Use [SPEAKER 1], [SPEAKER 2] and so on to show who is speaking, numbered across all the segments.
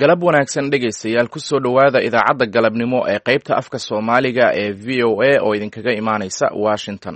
[SPEAKER 1] galab wanaagsan dhegaystayaal ku soo dhowaada idaacadda galabnimo ee qaybta afka Soomaaliga ee VOA oo idinkaga imaanaysa Washington.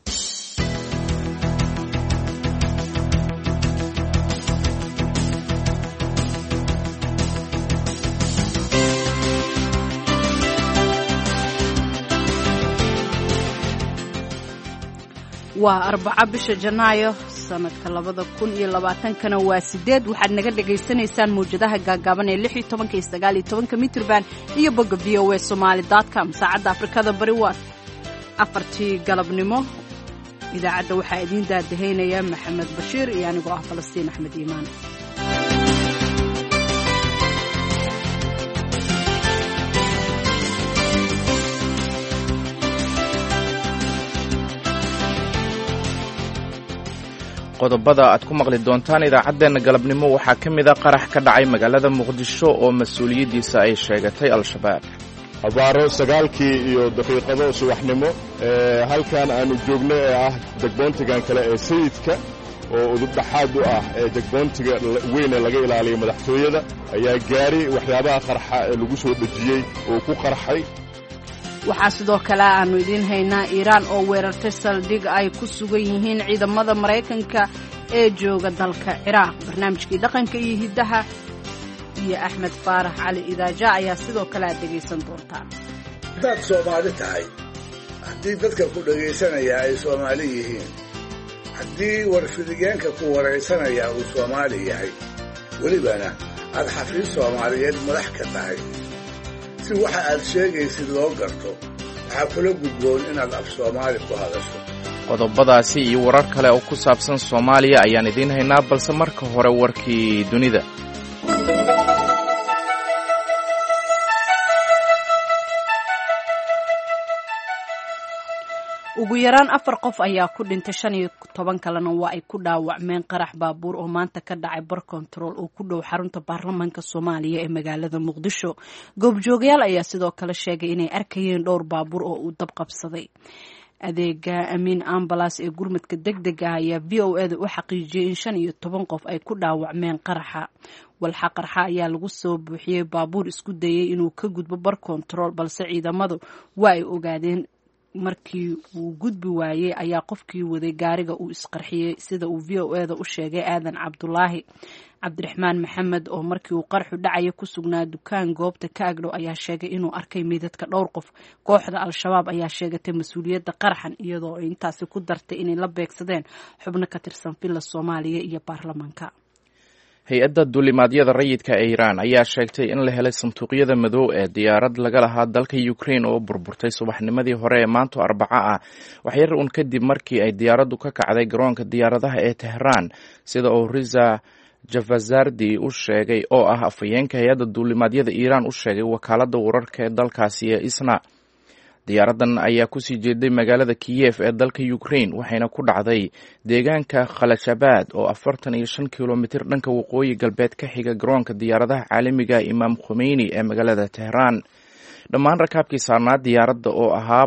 [SPEAKER 2] waa 4 bisha Janaayo sanadka 2020kana waa 8 waxaad naga dhageysanaysaan muujadaha gaagaaban ee 16 iyo 19 mitrban iyo bogga voasomali.com saacadda Afrikada bari waa 4 galabnimo idaacadda waxaa idin daadaheynaya Maxamed Bashiir iyo anigoo ah Falastiin Axmed Iimaan.
[SPEAKER 1] qodobada aad ku maqli doontaan idaacadeena galabnimo waxaa ka mid ah qarax ka dhacay magaalada Muqdisho oo mas'uuliyadiisa ay sheegatay al-shabaab.
[SPEAKER 3] abaaro 9 iyo daqiiqado subaxnimo halkan aanu joogno ee ah degboontigan kale ee sayidka oo udubdhaxaad u ah degboontiga weyn ee laga ilaaliyo madaxtooyada ayaa gaari waxyaabaha qarxa ee lagu soo dhajiyay oo ku qarxay.
[SPEAKER 2] waxaa sidoo kale aanu idin haynaa Iiraan oo weerartay saldhig ay ku sugan yihiin ciidamada Mareykanka ee jooga dalka Ciraaq. barnaamijkii dhaqanka iyo hidaha iyo Axmed Faarax Cali Idaaja ayaa sidoo kale aad dhegaysan doontaan.
[SPEAKER 4] dad Soomaali tahay haddii dadka ku dhagaysanaya ay Soomaali yihiin haddii warfidigeenka ku waraysanaya uu Soomaali yahay welibana aad xafiis Soomaaliyeed madax ka tahay si waxa aad sheegaysid loo garto waxaa kula gudboon inaad af Soomaali ku hadasho.
[SPEAKER 1] qodobadaasi iyo warar kale oo ku saabsan Soomaaliya ayaan idin haynaa balse marka hore warkii dunida.
[SPEAKER 2] ugu yaraan 4 qof ayaa ku dhintay 15 kalena waa ay ku dhaawacmeen qarax baabuur oo maanta ka dhacay bar control oo ku dhow xarunta baarlamaanka Soomaaliya ee magaalada Muqdisho. goobjoogayaal ayaa sidoo kale sheegay inay arkayeen dhowr baabuur oo uu dab qabsaday. adeega Amin Ambulance ee gurmadka degdega ah ayaa VOA u xaqiijiyay in 15 qof ay ku dhaawacmeen qaraxa. walxa qarxa ayaa lagu soo buuxiyay baabuur isku dayay inuu ka gudbo bar control balse ciidamadu waa ay ogaadeen markii uu gudbi waayay ayaa qofkii waday gaariga uu isqarxiyay sida uu VOA u sheegay Aadan Cabdiraxmaan Maxamed oo markii uu qarxu dhacay ku sugnaa dukaan goobta ka agdhow ayaa sheegay inuu arkay meedadka dhowr qof. kooxda al-shabaab ayaa sheegatay mas'uuliyadda qaraxan iyadoo ay intaasi ku dartay inay la beegsadeen xubno ka tirsan filla Soomaaliya iyo baarlamaanka.
[SPEAKER 1] hay-adda duulimaadyada rayidka ee Iiraan ayaa sheegtay in la helay sanduuqyada madow ee diyaarad laga lahaa dalka Ukraine oo burburtay subaxnimadii hore ee maanta Arbaca ah waxyar uun kadib markii ay diyaaraddu ka kacday garoonka diyaaradaha ee Tehran sida uu Riza Javazardi u sheegay oo ah afhayeenka hay-adda duulimaadyada Iiraan u sheegay wakaaladda wararka ee dalkaasi ee ISNA. diyaaradan ayaa ku sii jeeday magaalada Kiev ee dalka Ukraine waxayna ku dhacday deegaanka Khalashabad oo 45 kilomitir dhanka waqooyi galbeed ka xiga garoonka diyaaradaha caalamiga Imam Khomeini ee magaalada Tehran. dhammaan rakaabkii saarnaa diyaaradda oo ahaa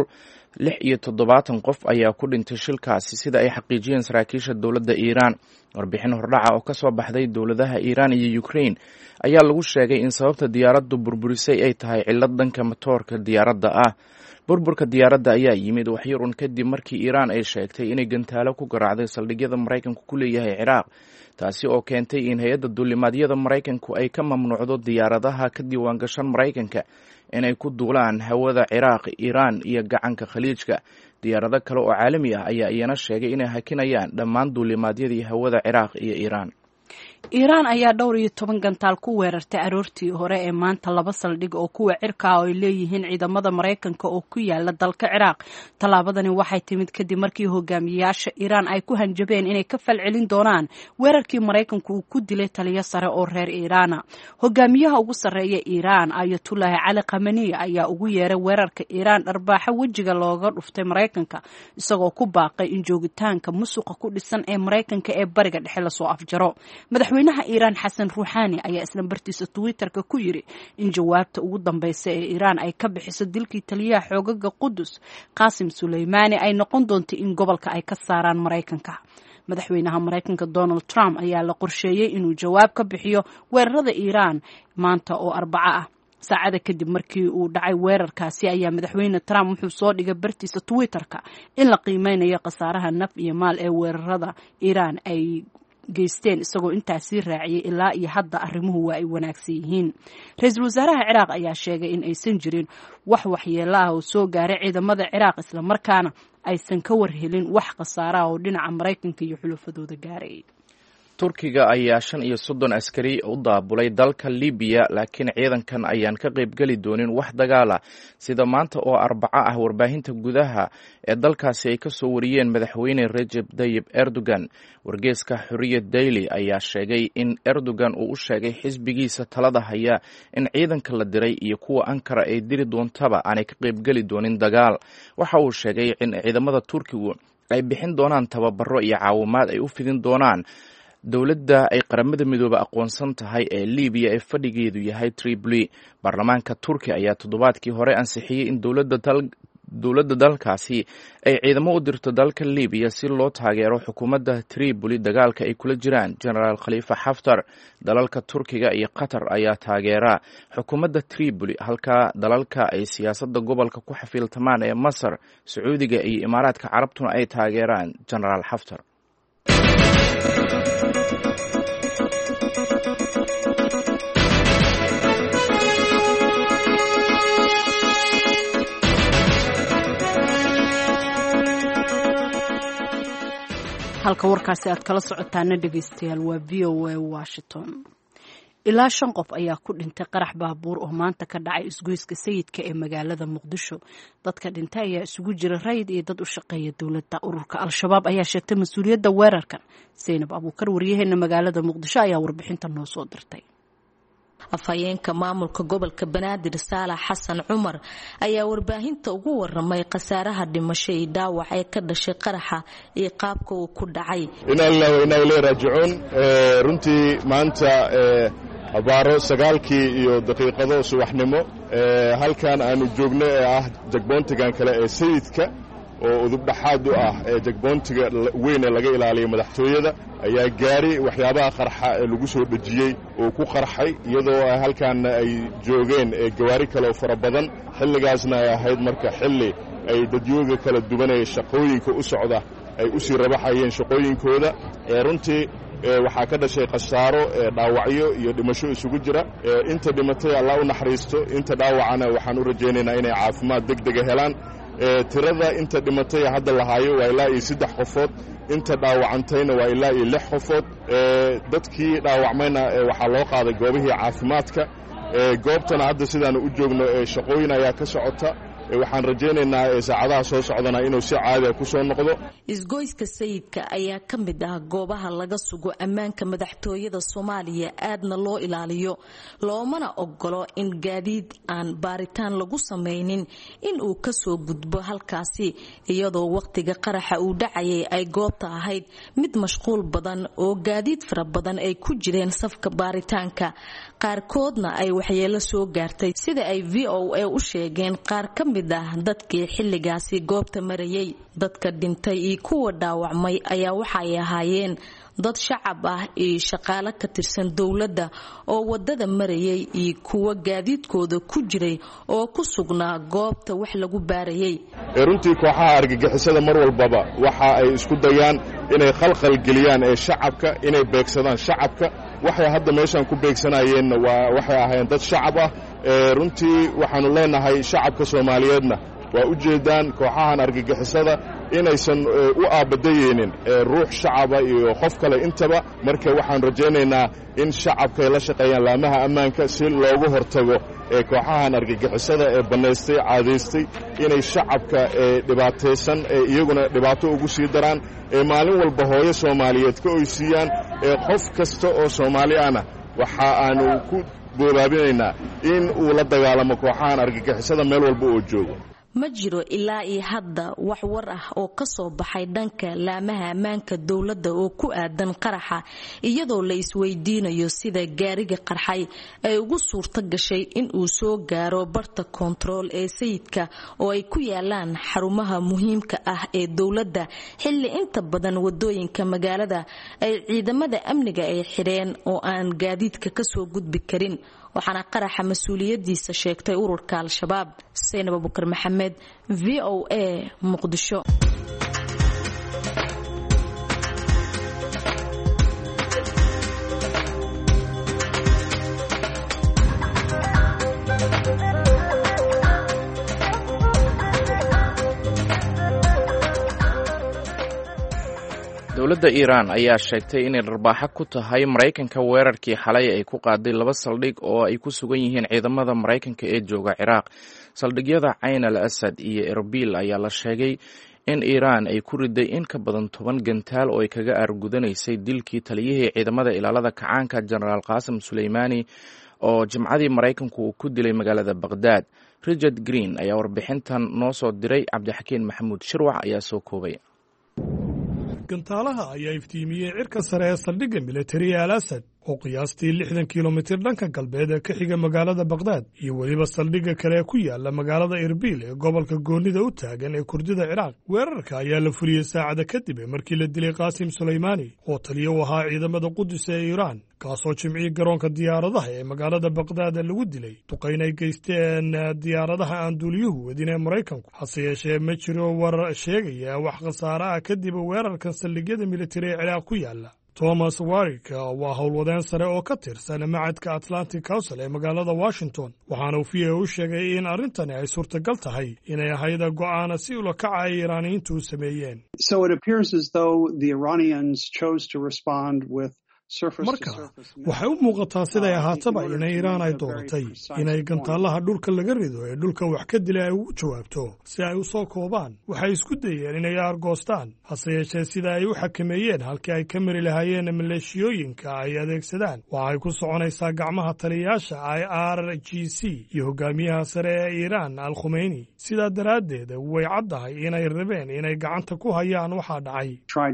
[SPEAKER 1] 176 qof ayaa ku dhintay shilkaasi sida ay xaqiijiyeen saraakiisha dowladda Iiraan. warbixin hordhaca oo ka soo baxday dowladaha Iiraan iyo Ukraine ayaa lagu sheegay in sababta diyaaraddu burburisay ay tahay cilad dhanka matoorka diyaaradda ah. burburka diyaaradda ayaa yimid waxyar uun kadib markii Iiraan ay sheegtay inay gantaalo ku garaacday saldhigyada Mareykanku ku leeyahay Ciraaq taasi oo keentay in hay-adda duulimaadyada Mareykanku ay ka mamnuucdo diyaaradaha ka diiwaan gashan Mareykanka inay ku duulaan hawada Ciraaq, Iiraan iyo gacanka Khaliijka. diyaarado kale oo caalami ah ayaa iyana sheegay inay hakinayaan dhammaan duulimaadyadii hawada Ciraaq iyo Iiraan.
[SPEAKER 2] Iiraan ayaa 12 gantaal ku weerartay aroortii hore ee maanta 2 saldhig oo kuwa cirka ah oo ay leeyihiin ciidamada Mareykanka oo ku yaala dalka Ciraaq. Tallaabadani waxay timid kadib markii hogaamiyayaasha Iiraan ay ku hanjabeen inay ka falcelin doonaan weerarkii Mareykanku uu ku dilay taliye sare oo reer Iiraan. hogaamiyaha ugu sarreeya Iiraan Ayatollah Ali Khamenei ayaa ugu yeeray weerarka Iiraan dharbaaxa wajiga looga dhuftay Mareykanka isagoo ku baaqay in joogitaanka musuqa ku dhisan ee Mareykanka ee bariga dhexe la soo afjaro. madaxweynaha Iiraan Xasan Ruuxaani ayaa isla bartiisa Twitterka ku yiri in jawaabta ugu dambaysa ee Iiraan ay ka bixiso dilkii taliyaha xoogaga Qudus Qaasim Suleymaani ay noqon doonto in gobolka ay ka saaraan Mareykanka. madaxweynaha Mareykanka Donald Trump ayaa la qorsheeyay inuu jawaab ka bixiyo weerarada Iiraan maanta oo Arbaco ah. saacada kadib markii uu dhacay weerarkaasi ayaa madaxweyne Trump wuxuu soo dhigay bartiisa Twitter-ka in la qiimeynayo khasaaraha naf iyo maal ee weerarada Iiraan ay geysteen, isagoo intaasi raaciyay ilaa iyo hadda arrimuhu waa ay wanaagsan yihiin. Ra'iisul wasaaraha Ciraaq ayaa sheegay in aysan jirin wax waxyeello ah oo soo gaaray ciidamada Ciraaq, isla markaana aysan ka warhelin wax khasaare ah oo dhinaca Mareykanka iyo xulafadooda gaaray.
[SPEAKER 1] Turkiga ayaa 35 askari u daabulay dalka Libiya, laakiin ciidankan ayaan ka qaybgeli doonin wax dagaal ah, sida maanta oo Arbaco ah warbaahinta gudaha ee dalkaasi ay ka soo wariyeen madaxweyne Recep Tayyip Erdogan. Wargeyska Hurriyet Daily ayaa sheegay in Erdogan uu u sheegay xisbigiisa talada haya in ciidanka la diray iyo kuwa Ankara ay diri doontaba aanay ka qaybgeli doonin dagaal. Waxa uu sheegay in ciidamada Turkigu ay bixin doonaan tababaro iyo caawimaad ay u fidin doonaan dowladda ay qaramada midoobe aqoonsan tahay ee Libiya ee fadhigeedu yahay Tripoli. Baarlamaanka Turkiga ayaa toddobaadkii hore ansixiyay in dowladda dalkaasi ay ciidamo u dirto dalka Libiya si loo taageero xukuumadda Tripoli dagaalka ay kula jiraan Generaal Khalifa Haftar. Dalalka Turkiga iyo Qatar ayaa taageera xukuumadda Tripoli, halka dalalka ay siyaasadda gobolka ku xafiiltamaan ee Masar, Sacuudiga iyo Imaaraadka Carabtuna ay taageeraan Generaal Haftar.
[SPEAKER 2] halka warkaasi aad kala socotaana dhegeystayaal waa VOA Washington. ilaa 5 qof ayaa ku dhintay qarax baabuur oo maanta ka dhacay isgoyska sayidka ee magaalada Muqdisho. dadka dhintay ayaa isugu jira rayid iyo dad u shaqeeya dowladda. ururka Al-Shabaab ayaa sheegtay mas'uuliyadda weerarkan. Zainab Abuukar wariyaheena magaalada Muqdisho ayaa warbixinta noo soo dirtay.
[SPEAKER 5] afhayeenka maamulka gobolka Banaadir Saalax Xasan Cumar ayaa warbaahinta ugu waramay khasaaraha dhimasho iyo dhaawac ee ka dhashay qaraxa iyo qaabka uu ku dhacay.
[SPEAKER 3] inna ilaahi raaji'uun. runtii maanta abaaro 9 iyo daqiiqado subaxnimo halkan aanu joogno ee ah jagboontigan kale ee sayidka oo udub dhaxaad u ah jagboontiga weyn ee laga ilaaliyo madaxtooyada ayaa gaari waxyaabaha qarxa ee lagu soo dhajiyay oo ku qarxay, iyadoo halkan ay joogeen gawaari kale oo fara badan. xilligaasna ay ahayd marka xilli ay dadyooga kala duwanay shaqooyinka u socda ay u sii rabaxayeen shaqooyinkooda. runtii waxaa ka dhashay khasaaro dhaawacyo iyo dhimasho isugu jira. inta dhimatay Allah u naxariisto, inta dhaawacana waxaan u rajaynaynaa inay caafimaad degdeg helaan. tirada inta dhimatay hadda la haayo waa ilaa 3 qofood, inta dhaawacantayna waa ilaa 6 qofood. dadkii dhaawacmayna waxaa loo qaaday goobihii caafimaadka. goobtana hadda sidaan u joogno shaqooyin ayaa ka socota. waxaan rajaynaynaa saacadaha soo socdana inuu si caadi ah ku soo noqdo.
[SPEAKER 5] isgoyska sayidka ayaa ka mid ah goobaha laga sugo ammaanka madaxtooyada Soomaaliya, aadna loo ilaaliyo, loomana ogolo in gaadiid aan baaritaan lagu sameynin in uu ka soo gudbo halkaasi, iyadoo waqtiga qaraxa uu dhacayay ay goobta ahayd mid mashquul badan oo gaadiid fara badan ay ku jireen safka baaritaanka, qaarkoodna ay waxyeelo soo gaartay sida ay VOA u sheegeen qaar ka mid dadkii xilligaasi goobta marayay. dadka dhintay iyo kuwa dhaawacmay ayaa waxay ahaayeen dad shacab ah iyo shaqaale ka tirsan dowladda oo wadada marayay iyo kuwa gaadiidkooda ku jiray oo ku sugnaa goobta wax lagu baarayay.
[SPEAKER 3] runtii kooxaha argagixisada mar walbaba waxa ay isku dayaan inay khalkhal geliyaan shacabka, inay beegsadaan shacabka. waxay hadda meeshan ku beegsanayeen waxay ahaayeen dad shacab ah. runtii waxaanu leenahay shacabka Soomaaliyeedna waa u jeedaan kooxahan argagixisada inaysan u aabadayeenin ruux shacaba iyo qof kale intaba. marka waxaan rajaynaynaa in shacabka ay la shaqeeyaan laamaha ammaanka si loogu hortago kooxahan argagixisada ee banaystay caadaystay inay shacabka dhibaataysan iyaguna dhibaato ugu sii daraan. maalin walba hooyo Soomaaliyeed ka oysiiyaan. qof kasta oo Soomaali ahna waxa aanu ku boobaabinaynaa in uu la dagaalamo kooxahan argagixisada meel walba oo joogo.
[SPEAKER 5] ma jiro ilaa iyo hadda wax war ah oo ka soo baxay dhanka laamaha ammaanka dowladda oo ku aadan qaraxa iyadoo la isweydiinayo sida gaariga qarxay ay ugu suurto gashay in uu soo gaaro barta kontarool ee sayidka oo ay ku yaalaan xarumaha muhiimka ah ee dowladda xilli inta badan wadooyinka magaalada ay ciidamada amniga ay xidheen oo aan gaadiidka ka soo gudbi karin waxaana qaraxa mas-uuliyadiisa sheegtay ururka al-shabaab. Saynab Abubakar Maxamed, VOA, Muqdisho.
[SPEAKER 1] dowladda Iiraan ayaa sheegtay inay dharbaaxo ku tahay Mareykanka weerarkii xalay ay ku qaaday 2 saldhig oo ay ku sugan yihiin ciidamada Mareykanka ee jooga Ciraaq. Saldhigyada Ayn al-Asad iyo Erbil ayaa la sheegay in Iiraan ay ku riday in ka badan 10 gantaal oo ay kaga argudanaysay dilkii taliyihii ciidamada ilaalada kacaanka Generaal Qaasim Suleymani oo Jimcadii Mareykanku uu ku dilay magaalada Baghdad. Richard Green ayaa warbixintan noo soo diray. Cabdixakiin Maxamuud Shirwax ayaa soo koobay.
[SPEAKER 6] gantaalaha ayaa iftiimiyey cirka sare ee saldhigga militari al-Asad oo qiyaastii 60 kilomitir dhanka galbeed ee ka xiga magaalada Baghdad iyo weliba saldhigga kale ee ku yaala magaalada Erbil ee gobolka goonida u taagan ee Kurdida Ciraaq. Weerarka ayaa la fuliyey saacada kadib markii la dilay Qaasim Suleymani oo taliye u ahaa ciidamada Qudus ee Iiraan kaasoo jimcii garoonka diyaaradaha ee magaalada Baghdad lagu dilay duqeyn ay geysteen diyaaradaha aan duuliyuhu wadin ee Mareykanku. hase yeeshee ma jiro war sheegaya wax khasaare ah kadib weerarkan saldhigyada militari ee Ciraaq ku yaala. Thomas Warwick waa howlwadeen sare oo ka tirsan macadka Atlantic Council ee magaalada Washington waxaana uu VOA u sheegay in arrintani ay suurtagal tahay inay ahayd go'aan si ula kaca ay Iiraaniyiintu sameeyeen.
[SPEAKER 7] So it appears as though the Iranians chose to respond with
[SPEAKER 6] marka waxay u muuqataa siday ahaataba inay Iiraan ay dooratay inay gantaalaha dhulka laga rido ee dhulka wax ka dilay ay ugu jawaabto si ay u soo koobaan. waxay isku dayeen inay argoostaan hase yeeshee sida ay u xakameeyeen halkii ay ka mari lahaayeen maleeshiyooyinka ay adeegsadaan waxay ku soconaysaa gacmaha taliyayaasha IRGC iyo hogaamiyaha sare ee Iiraan Al-Khumeyni. sidaa daraaddeed way caddahay inay rabeen inay gacanta ku hayaan waxaa dhacay.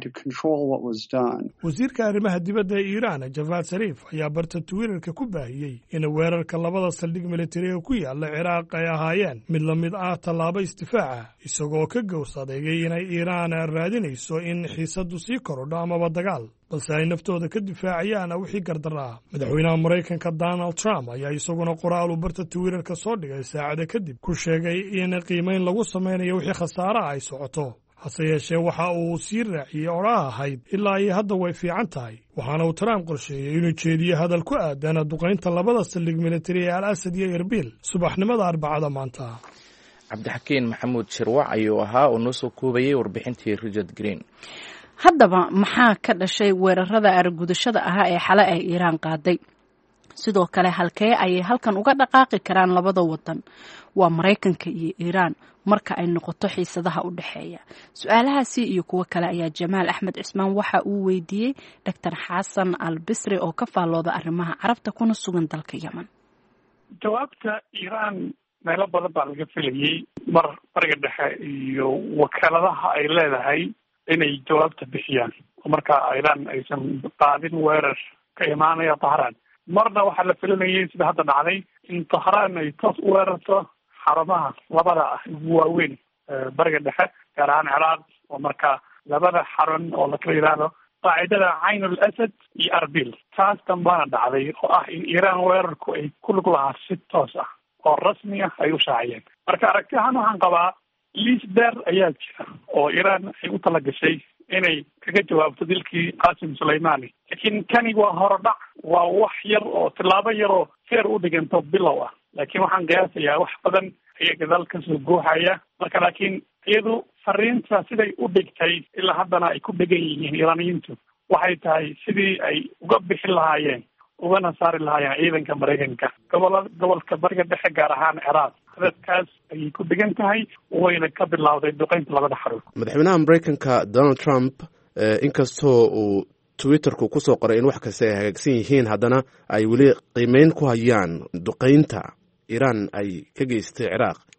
[SPEAKER 6] wasiirka arrimaha dibadda Iiraan Javad Zarif ayaa barta Twitterka ku baahiyey in weerarka 2 saldhig militari ee ku yaala Ciraaq ay ahaayeen mid la mid ah tallaabo isdifaaca isagoo ka gowsaday inay Iiraan raadinayso in xiisadu sii korodho amaba dagaal balse ay naftooda ka difaacayaan wixii gardaraa. madaxweynaha Mareykanka Donald Trump ayaa isaguna qoraal uu barta Twitterka soo dhigay saacada kadib ku sheegay in qiimeyn lagu sameynayo wixii khasaare ay socoto. hase yeeshee waxa uu sii raaciyey oraha ahayd ilaa iyo hadda way fiican tahay waxaana uu Trump qorsheeyey inuu jeediyo hadal ku aadan duqeynta 2 saldhig militari ee al-Asad iyo Erbil subaxnimada Arbacada maanta.
[SPEAKER 1] Cabdixakiin Maxamuud Shirwax ayuu ahaa oo noo soo koobayay warbixintii Richard Green.
[SPEAKER 2] haddaba maxaa ka dhashay weerarada argudashada ahaa ee xalay ay Iiraan qaaday? sidoo kale halkee ayay halkan uga dhaqaaqi karaan labada wadan waa Mareykanka iyo Iiraan marka ay noqoto xiisadaha u dhaxeeya? su'aalahaasi iyo kuwa kale ayaa Jamaal Axmed Cismaan waxa uu weydiiyey Dr. Xasan Al-Bisri oo ka faallooda arrimaha Carabta kuna sugan dalka Yemen.
[SPEAKER 8] jawaabta Iiraan meelo badan baa laga filayay mar bariga dhexe iyo wakaaladaha ay leedahay inay jawaabta bixiyaan marka Iiraan aysan qaadin weerar ka imaanaya Tahraan. marna waxaa la filanayay sida hadda dhacday in Tahraan ay toos u weerarto xarumaha labada waaweyn bariga dhexe gaar ahaan Ciraaq oo marka labada xarun oo la kala yiraahdo qaacidada Ayn al-Asad iyo Erbil. taas dambana dhacday oo ah in Iiraan weerarku ay ku lug lahaa si toos ah oo rasmi ah ay u shaaciyeen. marka aragtiyahan waxaan qabaa liis dheer ayaa jira oo Iiraan ay u talagashay inay kaga jawaabto dilkii Qaasim Suleymani. laakiin kani waa horodhac, waa wax yar oo tilaabo yar oo feer u dhiganto bilow ah. laakiin waxaan qiyaasayaa wax badan ayaa gadaal ka soo gooxaya. marka laakiin iyadu fariinta siday u dhigtay ilaa haddana ay ku dhegan yihiin Iiraaniyiintu waxay tahay sidii ay uga bixi lahaayeen ugana saari lahaayeen ciidanka Mareykanka gobolka bariga dhexe gaar ahaan Ciraaq. hadalkaas ayay ku dhegan tahay wayna ka bilowday duqeynta labada xarun.
[SPEAKER 9] madaxweynaha Mareykanka Donald Trump inkastoo uu Twitterku ku soo qoray in wax kasta ay hagaagsan yihiin haddana ay weli qiimeyn ku hayaan duqeynta Iiraan ay ka geystay Ciraaq.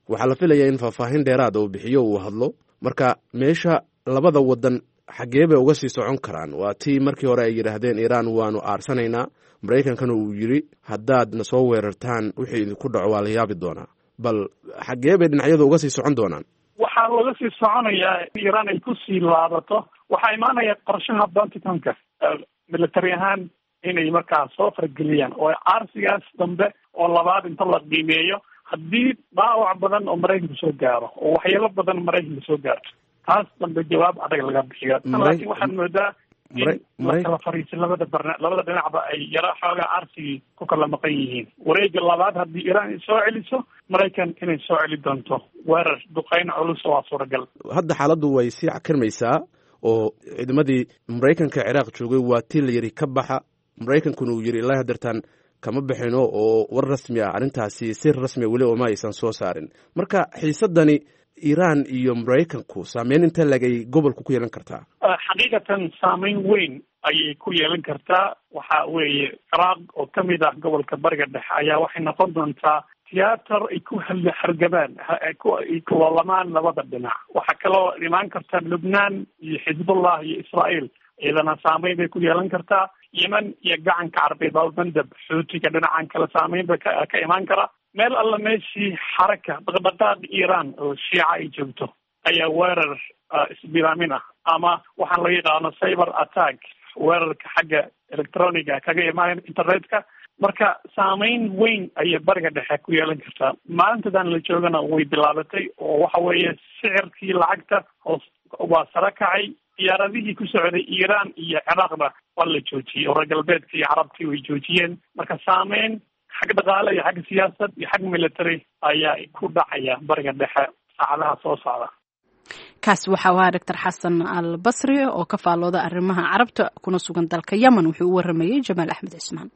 [SPEAKER 9] waxaa la filayaa in faahfaahin dheeraada uu bixiyo uu hadlo marka meesha labada wadan xaggee bay uga sii socon karaan? waa tii markii hore ay yidhaahdeen iiraan waanu aarsanaynaa, maraykankana uu yidhi haddaadna soo weerartaan wixii idinku dhaco waa la yaabi doonaa. bal xaggee bay dhinacyadu uga sii socon doonaan?
[SPEAKER 8] waxaa laga sii soconayaa iiraan ay kusii laabato. waxaa imaanaya qorshaha Pentagonka military ahaan inay markaa soo fargeliyaan oo aarsigaas dambe oo labaad inta la qiimeeyo haddii dhaawac badan oo maraykanka soo gaaro oo waxyaalo badan maraykanka soo gaarto taas dambe jawaab adag laga bixiyo. laakiin waxaad moodaa in la kala fariisin labada dhinacba ay yaro xoogaa aarsigii ku kala maqan yihiin. wareega labaad haddii iiraan ay soo celiso maraykan inay soo celi doonto weerar duqeyn culus waa suuragal.
[SPEAKER 9] hadda xaaladdu way sii cakirmaysaa oo ciidamadii maraykanka ciraaq joogay waa tii la yidhi ka baxa, maraykankuna uu yidhi ilaa hadeertaan kama bixino oo war rasmi ah arrintaasi sir rasmia weli ooma aysan soo saarin. marka xiisadani iiraan iyo maraykanku saameyn inta lagay gobolku ku yeelan kartaa?
[SPEAKER 8] xaqiiqatan saameyn weyn ayay ku yeelan kartaa. waxa weeye ciraaq oo kamid ah gobolka bariga dhexe ayaa waxay noqon doontaa tiyaatar ay ku hargabaan ay ku loolamaan labada dhinac. waxaa kaloo imaan karta lubnaan iyo xisbullah iyo israael iyadana saameyn bay ku yeelan kartaa. yemen iyo gacanka carabeed baalbandab xuutiga dhinacan kale saameyn ba ka imaan kara. meel alla meeshii xaraka dhaqdhaqaaq iiraan oo shiica ay joogto ayaa weerar isbilaamin ah ama waxaan laga yaqaano cyber attack, weerarka xagga electroniga kaga imaan internetka. marka saameyn weyn ayay bariga dhexe ku yeelan kartaa. maalintadan la joogana way bilaabatay oo waxa weeye sicirkii lacagta hoos waa sare kacay. diyaaradihii ku socday iiraan iyo ciraaqna waa la joojiyey oo reer galbeedka iyo carabtii way joojiyeen. marka saameyn xag dhaqaale iyo xag siyaasad iyo xag military ayaa ku dhacaya bariga dhexe saacadaha soo socda.
[SPEAKER 2] kaasi waxa ahaa doctor xasan al basri oo ka faalooda arrimaha carabta kuna sugan dalka yemen. wuxuu u waramayey jamaal axmed cismaan.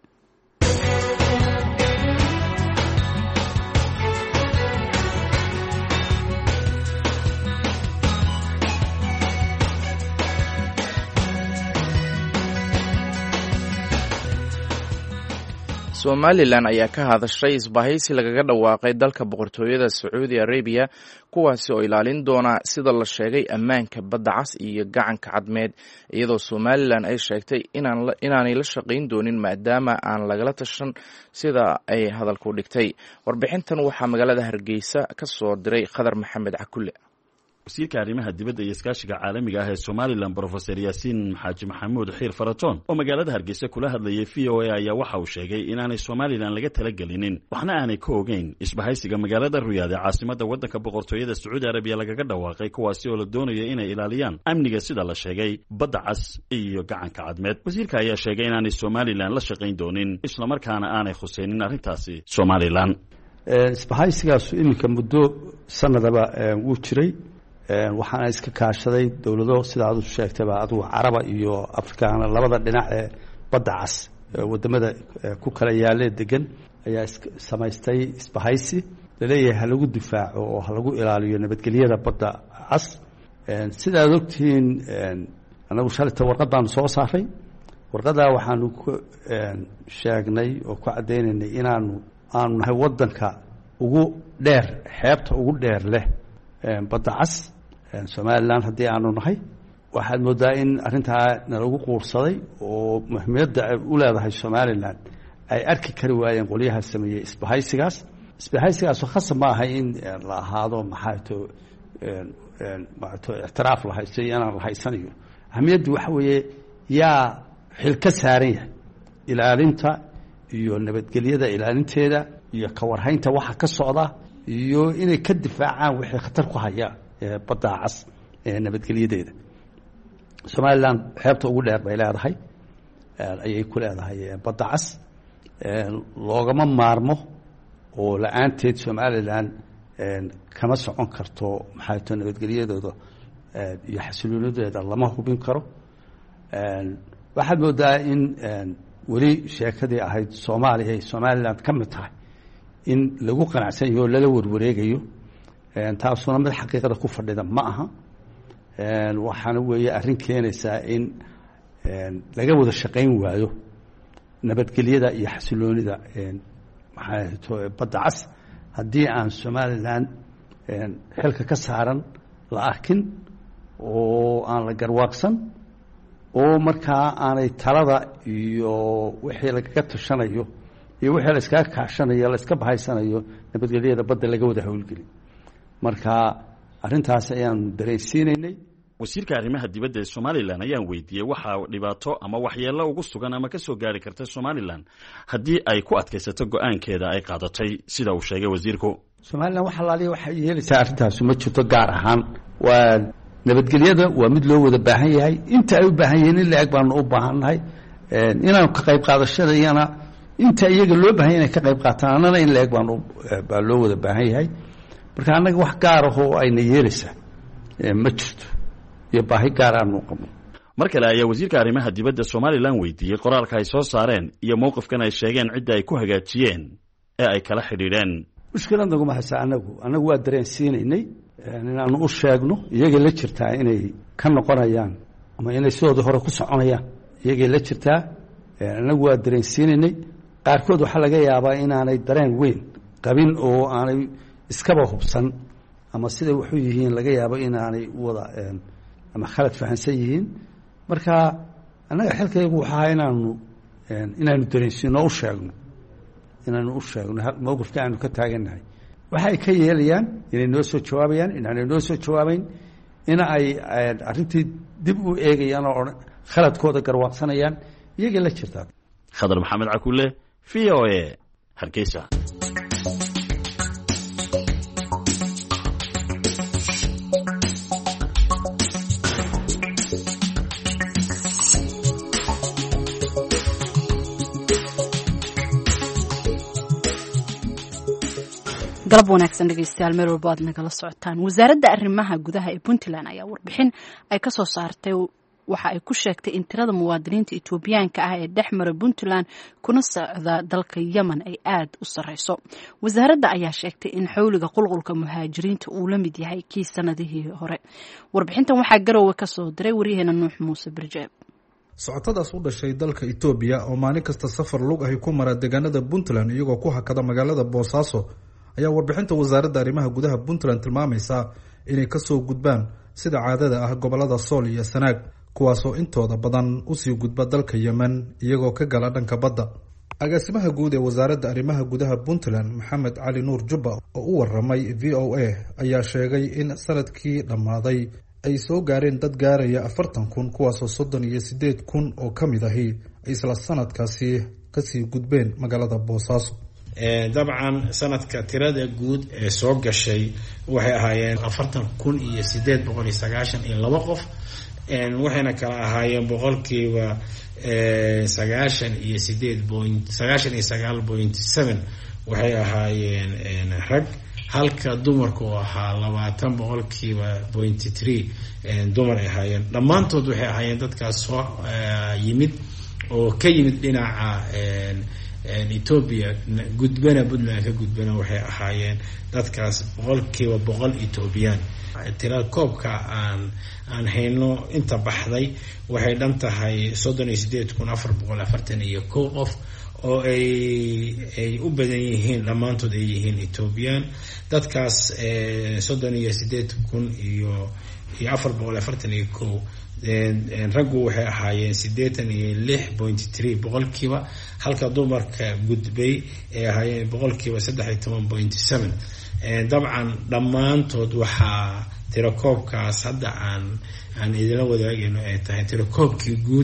[SPEAKER 1] somalilan ayaa ka hadashay isbahaysi lagaga dhawaaqay dalka boqortooyada sacuudi arabiya kuwaasi oo ilaalin doona sida la sheegay ammaanka badda cas iyo gacanka cadmeed, iyadoo somalilan ay sheegtay inaanay la shaqayn doonin maadaama aan lagala tashan sida ay hadalku dhigtay. warbixintan waxaa magaalada hargeysa ka soo diray khadar maxamed cakulle.
[SPEAKER 10] wasiirka arrimaha dibadda iyo iskaashiga caalamiga ah ee somalilan brofesor yaasiin xaaji maxamuud xiir faratoon oo magaalada hargeysa kula hadlayay v o a ayaa waxa uu sheegay inaanay somalilan laga talagelinin waxna aanay ka ogeyn isbahaysiga magaalada ruyaad ee caasimadda waddanka boqortooyada sacuudi arabiya lagaga dhawaaqay kuwaasi oo la doonayo inay ilaaliyaan amniga sida la sheegay badda cas iyo gacanka cadmeed. wasiirka ayaa sheegay inaanay somalilan la shaqayn doonin islamarkaana aanay khuseynin arrintaasi somalilan.
[SPEAKER 11] isbahaysigaasu iminka muddo sanadaba wuu jiray, waxaana iska kaashaday dowlado sida adu sheegtayba adugu caraba iyo afrikaana labada dhinac ee badda cas wadamada ku kala yaalee degan ayaa samaystay isbahaysi laleeyahay ha lagu difaaco oo ha lagu ilaaliyo nabadgelyada badda cas. sidaad ogtihiin anagu shalayta warqad baanu soo saaray. warqadaa waxaanu ku sheegnay oo ku caddaynaynay aanu nahay wadanka ugu dheer xeebta ugu dheer leh badda cas somalilan haddii aanu nahay. waxaad moodaa in arrintaa nalagu quursaday oo muhiimiyadda ay u leedahay somalilan ay arki kari waayeen qolyaha sameeyey isbahaysigaas. isbahaysigaasoo khasab ma ahay in la ahaado maxaato ictiraaf la haysto iyo inaan la haysanayo. ahamiyaddu waxa weeye yaa xil ka saaran yahay ilaalinta iyo nabadgelyada ilaalinteeda iyo ka warhaynta waxa ka socda iyo inay ka difaacaan wixii khatar ku haya badda cas ee nabadgelyadeeda. somalilan xeebta ugu dheer bay leedahay ayay ku leedahay badda cas. loogama maarmo oo la-aanteed somalilan kama socon karto maxaato nabadgelyadooda iyo xasiloonideeda lama hubin karo. waxaad moodaa in weli sheekadii ahayd soomaaliya ay somalilan ka mid tahay in lagu qanacsan yaho lala warwareegayo. taasuna mid xaqiiqada ku fadhida ma aha. waxaana weeye arrin keenaysaa in laga wada shaqayn waayo nabadgelyada iyo xasiloonida maxaato badda cas haddii aan somalilan xilka ka saaran la arkin oo aan la garwaaqsan oo markaa aanay talada iyo wixii lagaga tashanayo iyo wixii la iskaga kaashanayo la iska bahaysanayo nabadgelyada badda laga wada howlgelin marka arrintaas ayaanu dareensiinaynay
[SPEAKER 10] wasiirka arrimaha dibadda ee Somaliland ayaan weydiiyey waxa dhibaato ama waxyeello ugu sugan ama ka soo gaari karta Somaliland haddii ay ku adkaysato go'aankeeda ay qaadatay sida uu sheegay wasiirku
[SPEAKER 11] Somaliland waxa la leeyahay waxa yeelaysaa arrintaas ma jirto gaar ahaan waa nabadgelyada waa mid loo wada baahan yahay inta ay u baahan yihiin in la eg baanu u baahannahay inaan ka qayb qaadashada iyana inta iyaga loo baahan yahay ka qayb qaataan annana in la eg baa loo wada baahan yahay marka annaga wax gaar ah oo ayna yeelaysaa ma jirto iyo baahi gaar aanu qabno
[SPEAKER 10] mar kale ayaa wasiirka arrimaha dibadda Somaliland weydiiyey qoraalka ay soo saareen iyo mowqifkan ay sheegeen cidda ay ku hagaajiyeen ee ay kala xidhiidheen
[SPEAKER 11] mushkilad naguma haysa annagu waa dareensiinaynay inaanu u sheegno iyagay la jirtaa inay ka noqonayaan ama inay sidooda hore ku soconayaan iyagay la jirtaa annagu waa dareensiinaynay qaarkood waxaa laga yaabaa inaanay dareen weyn qabin oo aanay iskaba hubsan ama siday wuxuu yihiin laga yaabo inaanay wada ama khalad fahansan yihiin marka annaga xilkaygu waxa ahaa inaanu dareensiino u sheegno mowqifka aanu ka taagannahay waxa ay ka yeelayaan inay noo soo jawaabayaan inaanay noo soo jawaabayn in ay arrintii dib u eegayaan oo khaladkooda garwaaqsanayaan iyagay la jirtaa
[SPEAKER 10] khadar maxamed cakulle VOA Hargeysa
[SPEAKER 2] galab wanaagsan dhegeystayaal meel walba aad nagala socotaan wasaaradda arrimaha gudaha ee Puntland ayaa warbixin ay ka soo saartay waxa ay ku sheegtay in tirada muwaadiniinta Itoobiyaanka ah ee dhex mara Puntland kuna socda dalka Yemen ay aad u sareyso wasaaradda ayaa sheegtay in xawliga qulqulka muhaajiriinta uu la mid yahay kii sanadihii hore warbixintan waxaa Garowe ka soo diray wariyaheena Nuux Muuse Birjeeb
[SPEAKER 12] socotadaas u dhashay dalka Itoobiya oo maalin kasta safar lug ah ku mara deegaanada Puntland iyagoo ku hakada magaalada Boosaaso ayaa warbixinta wasaaradda arrimaha gudaha Puntland tilmaamaysa inay ka soo gudbaan sida caadada ah gobolada Sool iyo Sanaag kuwaasoo intooda badan u sii gudba dalka Yemen iyagoo ka gala dhanka badda agaasimaha guud ee wasaaradda arrimaha gudaha Puntland Maxamed Cali Nuur Jubba oo u waramay VOA ayaa sheegay in sanadkii dhamaaday ay soo gaareen dad gaaraya 40,000 kuwaasoo 38,000 oo kamid ahi ay isla sanadkaasi kasii gudbeen magaalada Boosaaso
[SPEAKER 13] dabcan sanadka tirada guud ee soo gashay waxay ahaayeen 40,892 qof waxayna kala ahaayeen boqolkiiba 99.7 waxay ahaayeen rag halka dumarku ahaa 20 boqolkiiba 0.3 dumar ay ahaayeen dhammaantood waxay ahaayeen dadkaas soo yimid oo ka yimid dhinaca Ethiopia gudbana Puntland ka gudbana waxay ahaayeen dadkaas boqolkiiba 100 Ethiopian tirada koobka aan hayno inta baxday waxay dhan tahay 38,441 qof oo ay u badan yihiin dhammaantood ay yihiin Ethiopian dadkaas 38,441 raggu waxay ahaayeen 86.3 boqolkiiba halka dumarka gudbay ay ahaayeen boqolkiiba 13.7 dabcan dhammaantood waxaa tirakoobkaas hadda aan idinla wadaagayno ay tahay tirakoobkii guud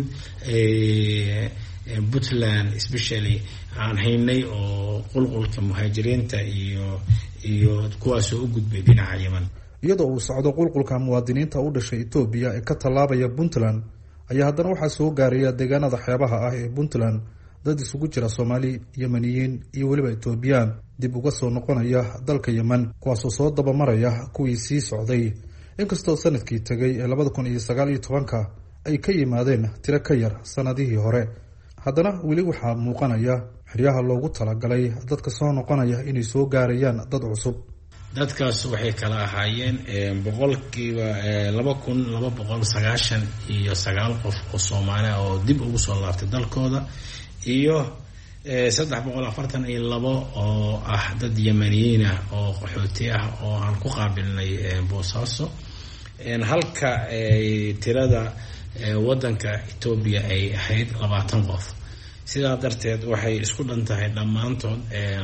[SPEAKER 13] Puntland especially aan haynay oo qulqulka muhaajiriinta iyo kuwaasoo u gudbay dhinaca Yemen
[SPEAKER 12] iyadoo uu socdo qulqulka muwaadiniinta u dhashay Itoobiya ee ka tallaabaya Puntland ayaa haddana waxaa soo gaaraya deegaanada xeebaha ah ee Puntland dad isugu jira Soomaali Yemeniyiin iyo weliba Itoobiyaan dib uga soo noqonaya dalka Yemen kuwaasoo soo dabamaraya kuwii sii socday inkastoo sanadkii tagay ee 2019 ay ka yimaadeen tiro ka yar sanadihii hore haddana weli waxaa muuqanaya xeryaha loogu talagalay dadka soo noqonaya inay soo gaarayaan dad cusub
[SPEAKER 13] dadkaas waxay kala ahaayeen boqolkiiba 2,299 qof oo Soomaali ah oo dib ugu soo laabtay dalkooda iyo 342 oo ah dad yamaniyiin ah oo qaxooti ah oo aan ku qaabilnay Boosaaso halka tirada wadanka Ethiopia ay ahayd 20 qof sidaa darteed waxay isku dhantahay dhammaantood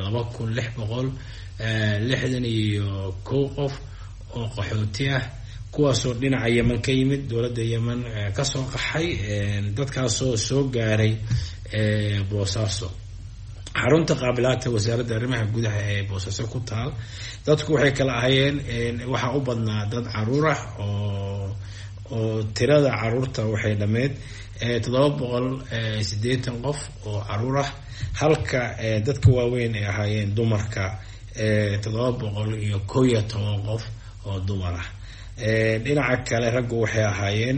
[SPEAKER 13] 2661 qof oo qaxooti ah kuwaasoo dhinaca Yemen ka yimid dowladda Yemen ka soo qaxay dadkaasoo soo gaaray Boosaaso xarunta qaabilaadka wasaaradda arrimaha gudaha ee Boosaaso ku taal dadku waxay kala ahayeen waxa u badnaa dad caruur ah oo tirada caruurta waxay dhameed 780 qof oo caruur ah halka dadka waaweyn ay ahaayeen dumarka 711 qof oo dumar ah dhinaca kale raggu waxay ahaayeen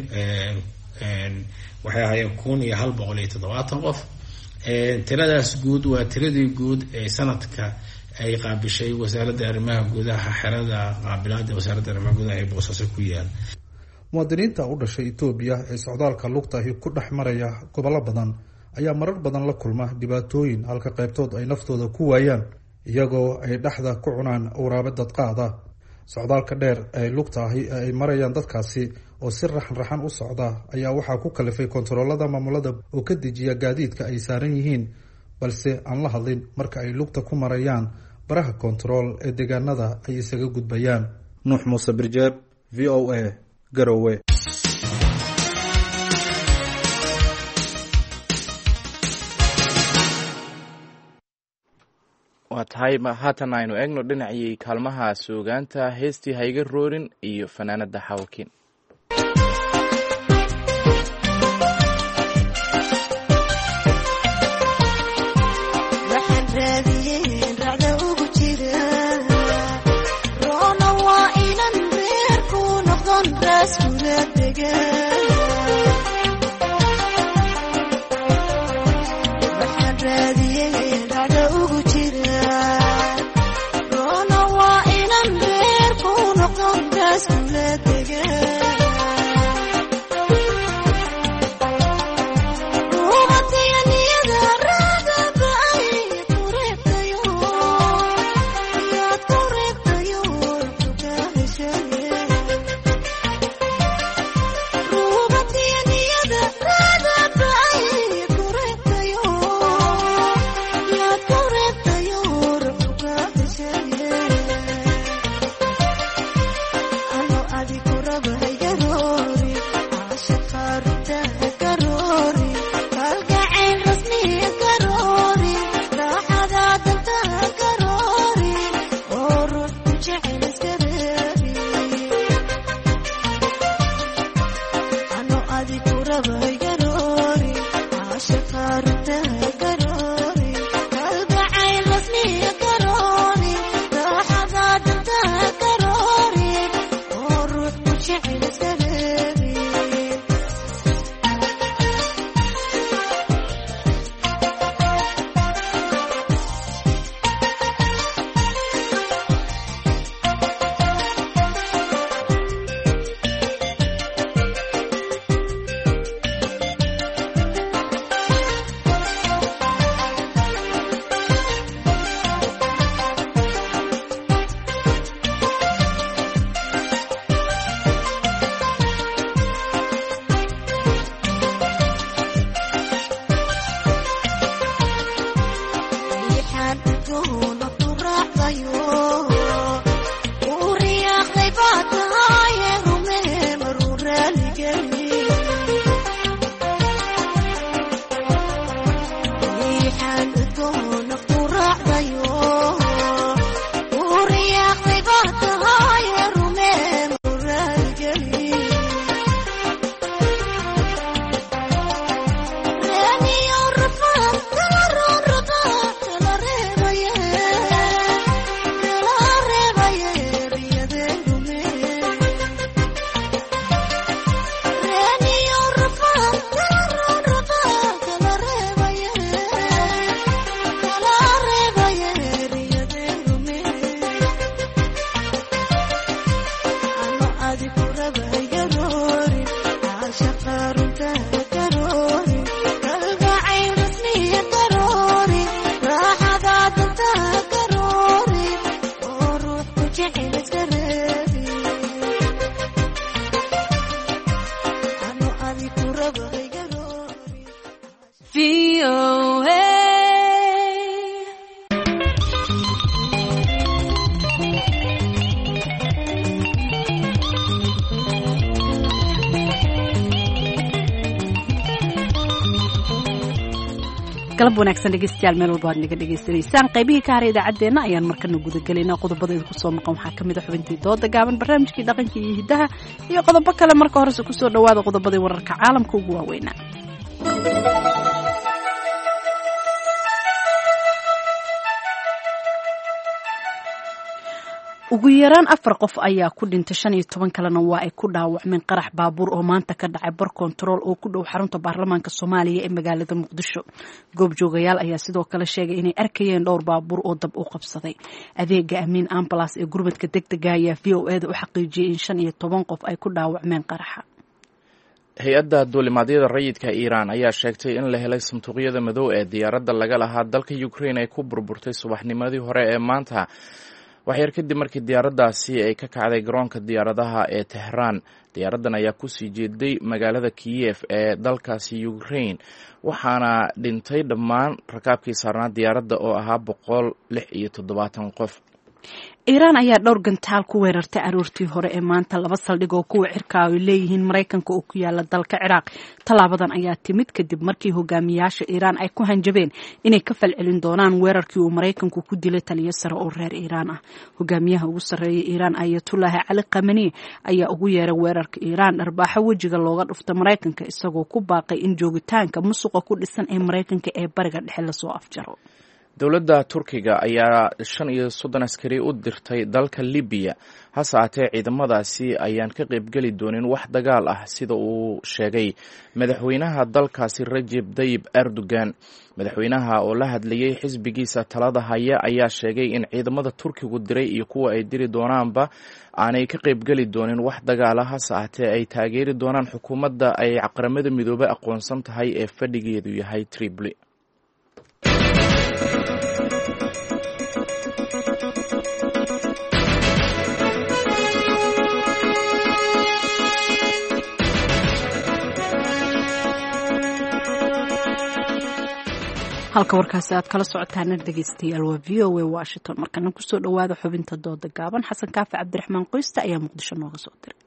[SPEAKER 13] 1270 qof tiradaas guud waa tiradii guud ee sanadka ay qaabishay wasaaradda arrimaha gudaha xerada qaabilaadda wasaaradda arrimaha gudaha ee Boosaaso ku yaal
[SPEAKER 12] muwaadiniinta u dhashay Itoobiya ee socdaalka lugta ah ku dhex maraya gobollo badan ayaa marar badan la kulma dhibaatooyin halka qaybtood ay naftooda ku waayaan iyagoo ay dhaxda ku cunaan awraabo dad qaada socdaalka dheer ee lugta ah ay marayaan dadkaasi oo si raxan u socda ayaa waxaa ku kalifay kontaroolada maamulada oo ka dejiya gaadiidka ay saaran yihiin balse aan la hadlin marka ay lugta ku marayaan baraha kontarool ee deegaanada ay isaga gudbayaan Nuux Muuse Birjeeb VOA Garowe
[SPEAKER 1] waa tahay haatan aynu eegno dhinacii kaalmaha suugaanta heestii hayga roorin iyo fanaanada xawakin
[SPEAKER 14] Let's go, let
[SPEAKER 2] galab wanaagsan dhegeystayaal meel walba aad naga dhegeysanaysaan qaybihii ka haray idaacaddeenna ayaan markana gudagelaynaa qodobada idinku soo maqan waxaa ka mid a xubintii dooda gaaban barnaamijkii dhaqanka iyo hiddaha iyo qodobo kale marka horese kusoo dhawaada qodobadii wararka caalamka ugu waaweynaa. ugu yaraan 4 qof ayaa ku dhintay 15 kalena waa ay ku dhaawacmeen qarax baabuur oo maanta ka dhacay bar control oo ku dhow xarunta baarlamaanka Soomaaliya ee magaalada Muqdisho. Goobjoogayaal ayaa sidoo kale sheegay inay arkayeen dhowr baabuur oo dab u qabsaday. Adeega Amiin Ambulance ee gurmadka degdega ayaa VOA-da u xaqiijiyay in 15 qof ay ku dhaawacmeen qaraxa.
[SPEAKER 1] hay-adda duulimaadyada rayidka Iiraan ayaa sheegtay in la helay sanduuqyada madow ee diyaaradda laga lahaa dalka Ukraine ay ku burburtay subaxnimadii hore ee maanta. waxyar kadib markii diyaaraddaasi ay ka kacday garoonka diyaaradaha ee Tehran. diyaaraddan ayaa kusii jeeday magaalada Kiev ee dalkaasi Ukraine waxaana dhintay dhammaan rakaabkii saarnaa diyaaradda oo ahaa 176 qof.
[SPEAKER 2] Iiraan ayaa dhowr gantaal ku weerartay aroortii hore ee maanta 2 saldhig oo kuwa cirka ay leeyihiin Mareykanka oo ku yaala dalka Ciraaq. Talaabadan ayaa timid kadib markii hogaamiyaasha Iiraan ay ku hanjabeen inay ka falcelin doonaan weerarkii uu Mareykanku ku dilay taliye sare oo reer Iiraan ah. Hogaamiyaha ugu sarreeya Iiraan Ayatollah Ali Khamenei ayaa ugu yeeray weerarka Iiraan dharbaaxo wejiga looga dhufta Mareykanka isagoo ku baaqay in joogitaanka musuqa ku dhisan ee Mareykanka ee bariga dhexe la soo afjaro.
[SPEAKER 1] dowladda Turkiga ayaa 35 askari u dirtay dalka Libiya hase ahaatee ciidamadaasi ayaan ka qaybgeli doonin wax dagaal ah sida uu sheegay madaxweynaha dalkaasi Recep Tayyip Erdogan. madaxweynaha oo la hadlayay xisbigiisa talada haya ayaa sheegay in ciidamada Turkigu diray iyo kuwa ay diri doonaanba aanay ka qaybgeli doonin wax dagaal ah hase ahaatee ay taageeri doonaan xukuumadda ay qaramada midoobay aqoonsan tahay ee fadhigeedu yahay Tripoli.
[SPEAKER 2] halka warkaasi aad kala socotaan dhegeystayaal waa VOA Washington. markana kusoo dhawaada xubinta dooda gaaban. xasan kaafi cabdiraxmaan qoysta ayaa Muqdisho nooga soo diray.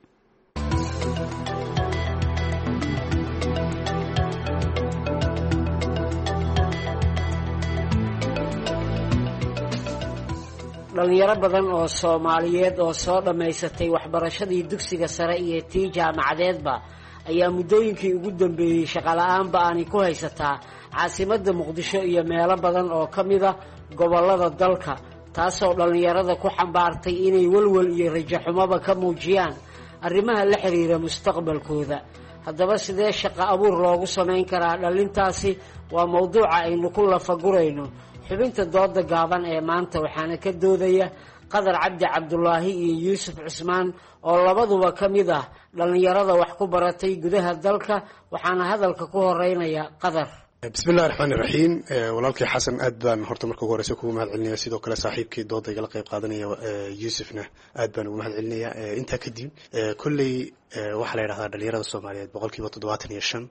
[SPEAKER 14] dhalinyaro badan oo Soomaaliyeed oo soo dhammaysatay waxbarashadii dugsiga sare iyo tii jaamacadeedba ayaa muddooyinkii ugu dambeeyey shaqo la'aanba aanay ku haysataa caasimadda Muqdisho iyo meelo badan oo ka mid ah gobollada dalka, taasoo dhalinyarada ku xambaartay inay walwal iyo rajo xumaba ka muujiyaan arrimaha la xiriira mustaqbalkooda. haddaba sidee shaqo abuur loogu samayn karaa dhalintaasi waa mowduuca aynu ku lafagurayno xubinta dooda gaaban ee maanta, waxaana ka doodaya Qadar Cabdi Cabdulaahi iyo Yuusuf Cusmaan oo labaduba ka mid ah dhalinyarada wax ku baratay gudaha dalka, waxaana hadalka ku horeynaya Qadar.
[SPEAKER 15] bismillahi raxmaani raxiim. walaalkii xasan aad baan horta marka ugu horeysa kugu mahad celinaya, sidoo kale saaxiibkii dooda igala qayb qaadanaya Yuusufna aad baan ugu mahad celinaya. intaa kadib kolley waxaa la yidhahdaa dhalinyarada Soomaaliyeed 75%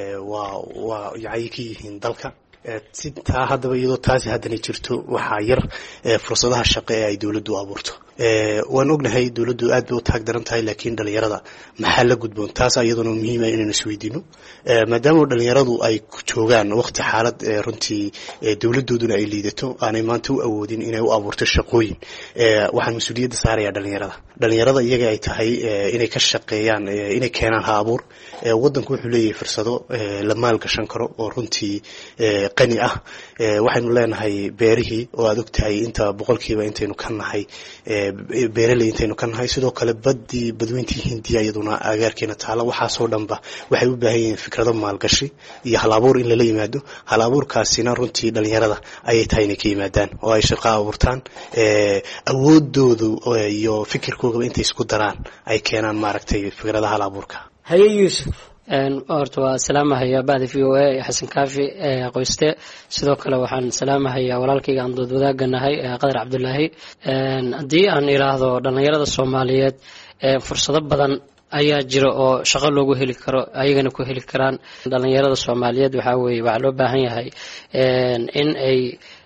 [SPEAKER 15] waa yacay ka yihiin dalka. taa haddaba iyadoo taasi haddana jirto waxaa yar fursadaha shaqo ee ay dowladdu abuurto. waan ognahay dowladdu aad bay u taag daran tahay, laakiin dhalinyarada maxaa la gudboon taas iyaduna muhiim ah inaynu isweydiino, maadaama dhalinyaradu ay joogaan waqti xaalad runtii dowladooduna ay liidato, aanay maanta u awoodin inay u abuurto shaqooyin. waxaan mas-uuliyadda saarayaa dhalinyarada iyaga ay tahay inay ka shaqeeyaan, inay keenaan ha abuur. waddanku wuxuu leeyahay fursado la maalgashan karo oo runtii qani ah. waxaynu leenahay beerihii oo aad ogtahay inta boqolkiiba intaynu ka nahay beeraley intaynu ka nahay, sidoo kale badweyntii Hindiya iyaduna agaarkeena taala. waxaasoo dhanba waxay u baahan yihiin fikrado maalgashi iyo hal abuur in lala yimaado. hal abuurkaasina runtii dhalinyarada ayay tahay inay ka yimaadaan oo ay shaqo abuurtaan, awoodoodu iyo fikirkoogaba intay isku daraan ay keenaan maaragtay fikradaha hal abuurka.
[SPEAKER 14] haye Yuusuf.
[SPEAKER 16] horta waa salaamahayaa bahda VOA xasan kaafi qoyste, sidoo kale waxaan salaamahayaa walaalkayga aan dood wadaaganahay Qadar Cabdulaahi. haddii aan iraahdo dhalinyarada Soomaaliyeed fursado badan ayaa jira oo shaqo loogu heli karo, ayagana ku heli karaan. dhalinyarada Soomaaliyeed waxaa loo baahan yahay in ay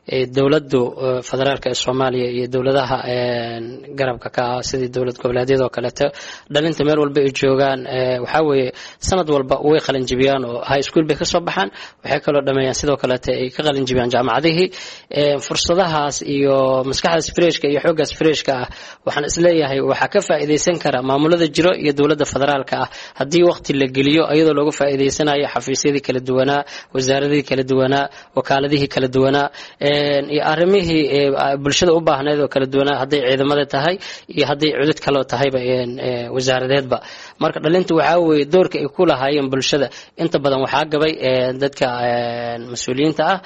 [SPEAKER 16] dowladdu federaalka ee Soomaaliya iyo dowladaha garabka ka ah sidii dowlad goboleedyada oo kaleeto dhalinta meel walba ay joogaan waxa weeye sanad walba way qalin jibiyaan oo high school bay ka soo baxaan waxay kaloo dhameeyaan sidoo kaleeto ay ka qalin jibiyaan jaamacadihii fursadahaas iyo maskaxdaas freshka iyo xooggaas freshka ah waxaan isleeyahay waxa ka faa'iideysan kara maamulada jiro iyo dowladda federaalka ah haddii waqti la geliyo iyadoo looga faa'iideysanayo xafiisyadii kala duwanaa wasaaradihii kala duwanaa wakaaladihii kala duwanaa iyo arrimihii bulshada u baahneed oo kala duwanaa hadday ciidamada tahay iyo hadday cudud kaloo tahayba wasaaradeedba marka dhalintu waxaa weeye doorka ay ku lahaayeen bulshada inta badan waxaa gabay dadka mas-uuliyiinta ah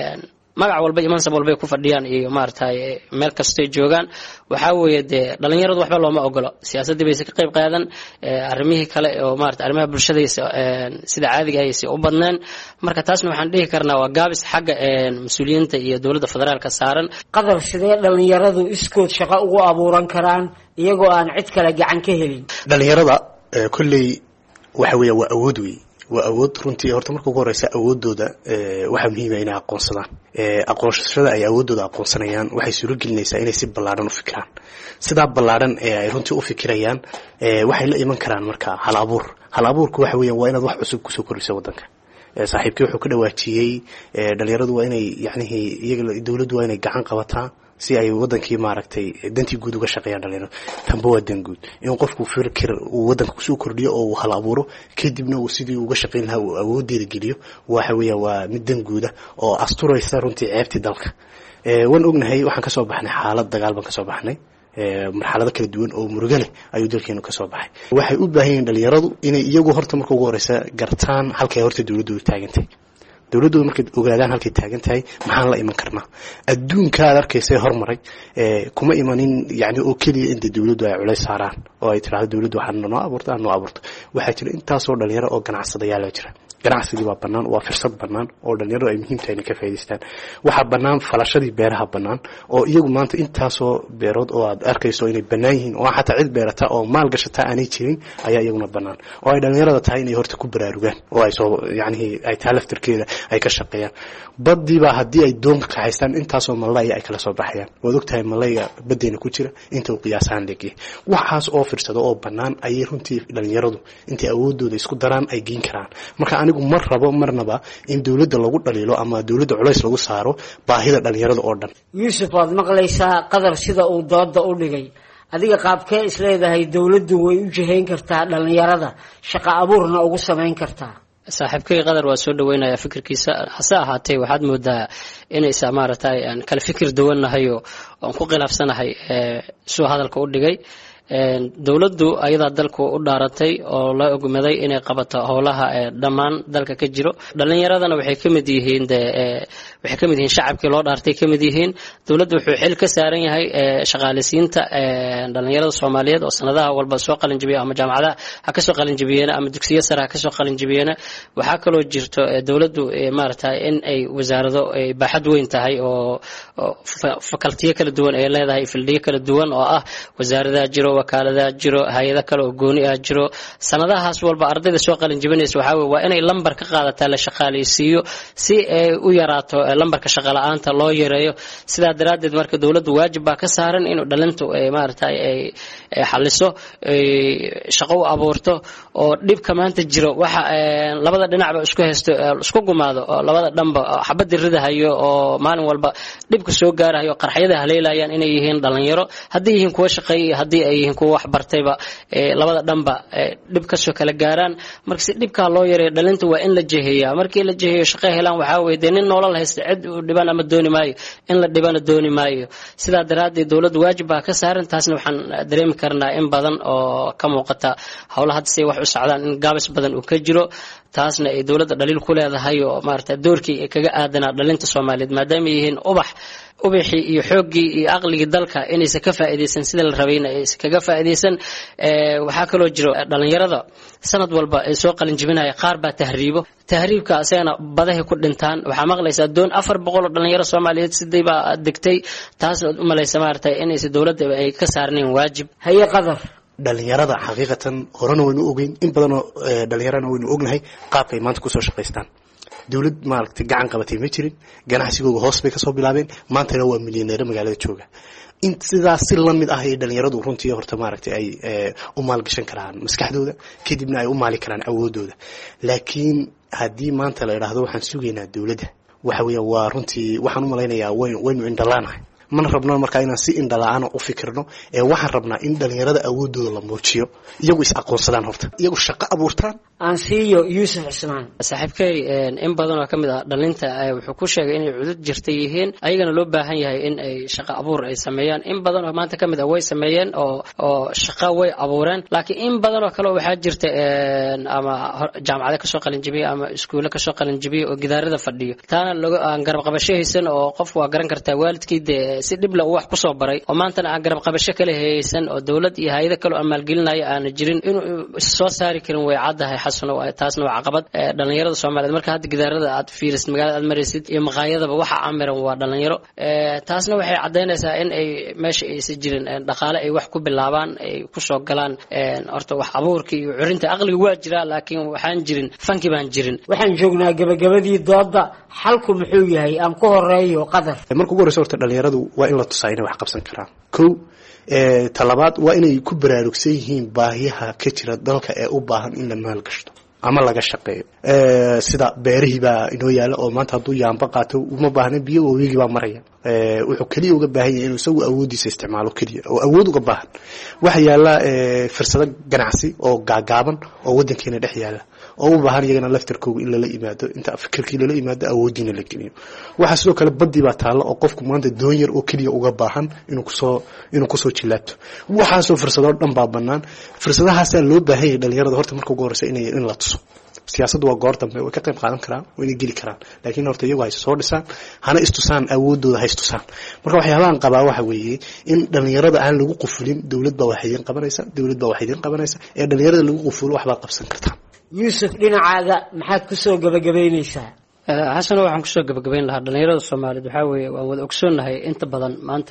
[SPEAKER 16] magac walba iyo mansab walba ay ku fadhiyaan iyo maaragtay meel kastay joogaan waxaa weeye dee dhalinyaradu waxba looma ogolo siyaasadii bayse ka qayb qaadan arrimihii kale oo maaragtay arrimaha bulshadaysa sida caadiga ayayse u badneen marka taasna waxaan dhihi karnaa waa gaabis xagga mas-uuliyiinta iyo dowladda federaalka saaran
[SPEAKER 14] qadar sidee dhalinyaradu iskood shaqo ugu abuuran karaan iyagoo aan cid kale gacan ka helin
[SPEAKER 15] dhalinyarada kolley waxa weeye waa awood wey waa awood runtii horta marka ugu horeysa awoodooda waxaa muhiima inay aqoonsadaan aqoonsashada ay awoodooda aqoonsanayaan waxay suuro gelinaysaa inay si ballaadhan u fikiraan sidaa ballaadhan ee ay runtii u fikirayaan waxay la iman karaan marka hal abuurku waxa weeyaan waa inaad wax cusub kusoo kordhiso waddanka saaxiibkii wuxuu ka dhawaajiyey dhalinyaradu waa inay yacnihii iyaga dowladdu waa inay gacan qabataa si ay wadankii maaragtay dantii guud uga shaqeeyaan dhalinyaradu tanba waa dan guud in qofku fikir uu wadanka kusoo kordhiyo oo uu hal abuuro kadibna uu sidii uga shaqeyn lahaa uu awoodeeda geliyo waxa weeyaan waa mid dan guuda oo asturaysa runtii ceebtii dalka waan ognahay waxaan kasoo baxnay xaalad dagaal baan kasoo baxnay marxalado kala duwan oo murugo leh ayuu dalkeenu ka soo baxay waxay u baahan yihiin dhalinyaradu inay iyagu horta marka ugu horeysa gartaan halkay horta dowladdu taagantay dowladdu markay ogaadaan halkay taagan tahay maxaan la iman karnaa adduunka aad arkaysay hormaray kuma imanin yani oo keliya inta dowladdu ay culays saaraan oo ay tiraahdo dowladdu waxaan noo abuurto waxaa jira intaasoo dhalinyaro oo ganacsadayaal jira ganacsigii waa bannaan waa fursad bannaan oo dhalinyaradu ay muhiim tahay inay ka faa'iidaystaan waxaa bannaan falashadii beeraha bannaan oo iyagu maanta intaasoo beerood oo aad arkayso inay bannaan yihiin oo xataa cid beerata oo maal gashata aanay jirin ayaa iyaguna bannaan oo ay dhalinyarada tahay inay horta ku baraarugaan oo ay soo yacnihii ay tahay laftirkeeda ay ka shaqeeyaan baddiibaa haddii ay doonka kaxaystaan intaasoo malaya ay kala soo baxayaan waad ogtahay malayga baddeena ku jira inta uu qiyaasaan leegyahay waxaas oo firsado oo bannaan ayay runtii dhalinyaradu intay awoodooda isku daraan ay geyn karaan marka anigu mar rabo marnaba in dowladda lagu dhaliilo ama dowladda culays lagu saaro baahida dhalinyarada oo dhan
[SPEAKER 14] yuusuf waad maqlaysaa qadar sida uu dooda u dhigay adiga qaabkee isleedahay dowladdu way u jihayn kartaa dhalinyarada shaqo abuurna ugu samayn kartaa
[SPEAKER 16] saaxiibkay qadar waa soo dhaweynaya fikirkiisa hase ahaatee waxaad moodaa inaysa maaragtay aan kala fikir duwannahay oo aan ku khilaafsanahay suu hadalka u dhigay dowladdu ayadaa dalku u dhaaratay oo la ogmaday inay qabato howlaha dhammaan dalka ka jiro dhalinyaradana waxay ka mid yihiin shacabkii loo dhaartay ka mid yihiin dowladdu wuxuu xil ka saaran yahay shaqaaleysiinta dhalinyarada Soomaaliyeed oo sanadaha walba soo qalin jabiya ama jaamacadaha ha ka soo qalin jabiyeen ama dugsiyo sare ha ka soo qalin jabiyeen waxa kaloo jirto dowladdu maaragtay in ay wasaarado ay baaxad weyn tahay oo fakaltiyo kala duwan ay leedahay fildiyo kala duwan oo ah wasaaradaha jiro wakaalada jiro hay'ado kale oo gooni ah jiro sanadahaas walba ardayda soo qalin jabinaysa waxa weeye waa inay lambar ka qaadataa la shaqaaleysiiyo si ay u yaraato lambarka shaqo la'aanta loo yareeyo sidaa daraadeed marka dowladdu waajib baa ka saaran inuu dhalintu ay maaragtay ay xaliso shaqo u abuurto oo dhibka maanta jiro waxa labada dhinacba isku haysto isku gumaado oo labada dhanba xabad ridahayo oo maalin walba dhibka soo gaarayo qarxiyada haleelayaan inay yihiin dhalinyaro haddii yihiin kuwa shaqeeyay haddii ay yihiin kuwa wax bartayba labada dhanba dhib ka soo kala gaaraan marka si dhibka loo yareeyo dhalinta waa in la jeheeyaa markii la jeheeyo shaqo helaan waxa weeye nin nolol haysta cid u dhiban ama dooni maayo in la dhibana dooni maayo sidaa daraadeed dowladdu waajib baa ka saaran taasna waxaan dareemi karnaa in badan oo ka muuqata howlaha hadda si wax u socdaan in gaabis badan uu ka jiro taasna ay dowladda dhaliil ku leedahay oo maaragtay doorkii kaga aadanaa dhalinta Soomaaliyeed maadaama yihiin ubaxii iyo xooggii iyo aqligii dalka inaysan ka faa'iideysan sida la rabayna ay kaga faa'iideysan waxa kaloo jiro dhalinyarada sanad walba ay soo qalin jabinaya qaar baa tahriibka asagana badahay ku dhintaan waxaa maqlaysaa doon 400 oo dhalinyaro Soomaaliyeed sidii baa degtay taas u malaysa maaragtay inaysan dowladda ay ka saarneen waajib
[SPEAKER 14] haye qadar
[SPEAKER 15] dhalinyarada xaqiiqatan horena waynu ogeyn in badan oo dhalinyarana waynu ognahay qaabka ay maanta kusoo shaqaystaan dowlad maaragtay gacan qabatay ma jirin ganacsigooga hoos bay kasoo bilaabeen maantana waa milyaneero magaalada jooga in sidaas si lamid ah ay dhalinyaradu runtii horta maaragtay ay u maalgashan karaan maskaxdooda kadibna ay u maali karaan awoodooda laakiin haddii maanta la idhaahdo waxaan sugaynaa dowladda waxa weeya waa runtii waxaan u malaynayaa waynu indhalaanahay mana rabno markaa inaan si indhala-aan u fikirno waxaan rabnaa in dhalinyarada awoodooda la muujiyo iyagu is aqoonsadaan horta iyagu shaqo abuurtaan
[SPEAKER 14] aan siiyo yuusuf cismaan
[SPEAKER 16] saaxiibkay in badan oo ka mid ah dhalinta wuxuu ku sheegay inay cudud jirta yihiin ayagana loo baahan yahay in ay shaqo abuur ay sameeyaan in badan oo maanta ka mid ah way sameeyeen oo shaqo way abuureen laakiin in badan oo kale waxaa jirta ama jaamacado kasoo qalinjibiyey ama iskuulo kasoo qalinjibiyey oo gidaarada fadhiyo taana aan garab qabasho haysan oo qofku waa garan kartaa waalidkii dee si dhibla uu wax kusoo baray oo maantana aan garab qabasho kale haysan oo dowlad iyo hay'ado kale oo maalgelinaya aana jirin inuu soo saari karin way caddahay taasna waa caqabad dhalinyarada Soomaaliyeed marka hadda gidaarada aad fiirisid magaalada aad maraysid iyo maqaayadaba waxa amiran waa dhalinyaro taasna waxay cadeynaysaa in ay meesha aysan jirin dhaqaale ay wax ku bilaabaan ay ku soo galaan horta wax abuurka iyo curinta aqliga waa jira laakiin waxaan jirin fanki baan jirin
[SPEAKER 14] waxaan joognaa gabagabadii dooda xalku muxuu yahay aan ku horeeyo qadar
[SPEAKER 15] marka ugu horeyso horta dhalinyaradu waa in la tusaa inay wax qabsan karaan kow talabaad waa inay ku baraarugsan yihiin baahiyaha ka jira dalka ee u baahan in la maalgashto ama laga shaqeeyo sida beerihii baa inoo yaala oo maanta hadduu yaamba qaato uma baahna biyo wabigii baa maraya wuxuu keliya uga baahan yahay inuu isagu awoodiisa isticmaalo keliya oo awood uga baahan waxa yaala fursado ganacsi oo gaagaaban oo waddankeena dhex yaala oo u baahan iyagana laftarkooga in lala yimaado inta fikirkii lala yimaado awoodiina la geliyo waxaa sidoo kale badii baa taalla oo qofku maanta doon yar oo keliya uga baahan inuu kusoo jilaabto waxaasoo fursadoo dhan baa bannaan fursadahaasaa loo baahan yahay dhalinyarada horta marka ugu horeysa in la tuso siyaasaddu waa goor dambe way ka qayb qaadan karaan way inay geli karaan laakiin horta iyagu hay soo dhisaan hana istusaan awoodooda hay istusaan marka waxyaabahan qabaa waxa weeye in dhalinyarada aan lagu qufulin dowlad baa wax idin qabanaysa ee dhalinyarada lagu qufulo waxbaad qabsan kartaan
[SPEAKER 14] yuusuf dhinacaaga maxaad kusoo gabagabaynaysaa
[SPEAKER 16] xasano waxaan kusoo gabagabayn lahaa dhalinyarada Soomaaliyeed waxaa weeye waan wada ogsoonahay inta badan maanta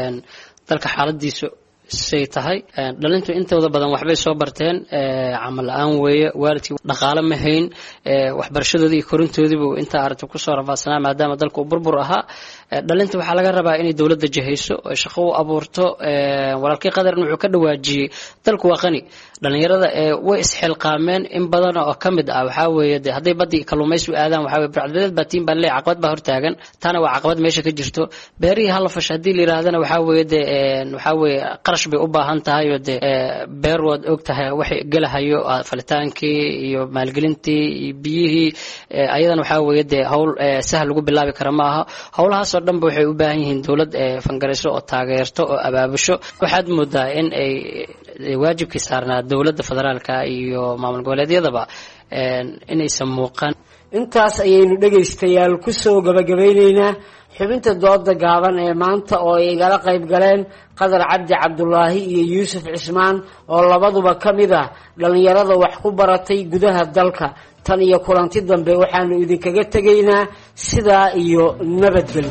[SPEAKER 16] dalka xaaladiisu say tahay dhalintu intooda badan waxbay soo barteen camal la-aan weeye waalidkii dhaqaale ma hayn waxbarashadoodii iyo korintoodiibu intaa aragti kusoo rafaadsanaa maadaama dalka uu burbur ahaa dhalinta waxaa laga rabaa inay dowladda jahayso oo shaqo u abuurto walaalkii qadarna wuxuu ka dhawaajiyey dalku waa qani dhalinyarada way isxilqaameen in badan oo ka mid ah waxaa weeye de hadday badii kalluumaysi aadaan waxaa weye burcadbadeed baa tiin baa leey caqabad baa hortaagan taana waa caqabad meesha ka jirto beerihii hala fasha haddii la yidhaahdana waxaa weeye de waxaa weeye qarash bay u baahan tahay oo de beer waad og tahay waxay gelahayo falitaankii iyo maalgelintii iyo biyihii ayadana waxaa weeye de howl sahal lagu bilaabi kara ma aha howlahaasoo dhanba waxay u baahan yihiin dowlad fangarayso oo taageerto oo abaabusho waxaad moodaa in ay waajibkii saarnaa dowladda federaalka iyo maamul goboleedyadaba inaysan muuqan
[SPEAKER 14] intaas ayaynu dhegaystayaal kusoo gabagabaynaynaa xubinta dooda gaaban ee maanta oo ay igala qayb galeen qadar cabdi cabdulaahi iyo yuusuf cismaan oo labaduba ka mid ah dhalinyarada wax ku baratay gudaha dalka tan iyo kulanti dambe waxaanu idinkaga tegaynaa sidaa iyo nabadgelyo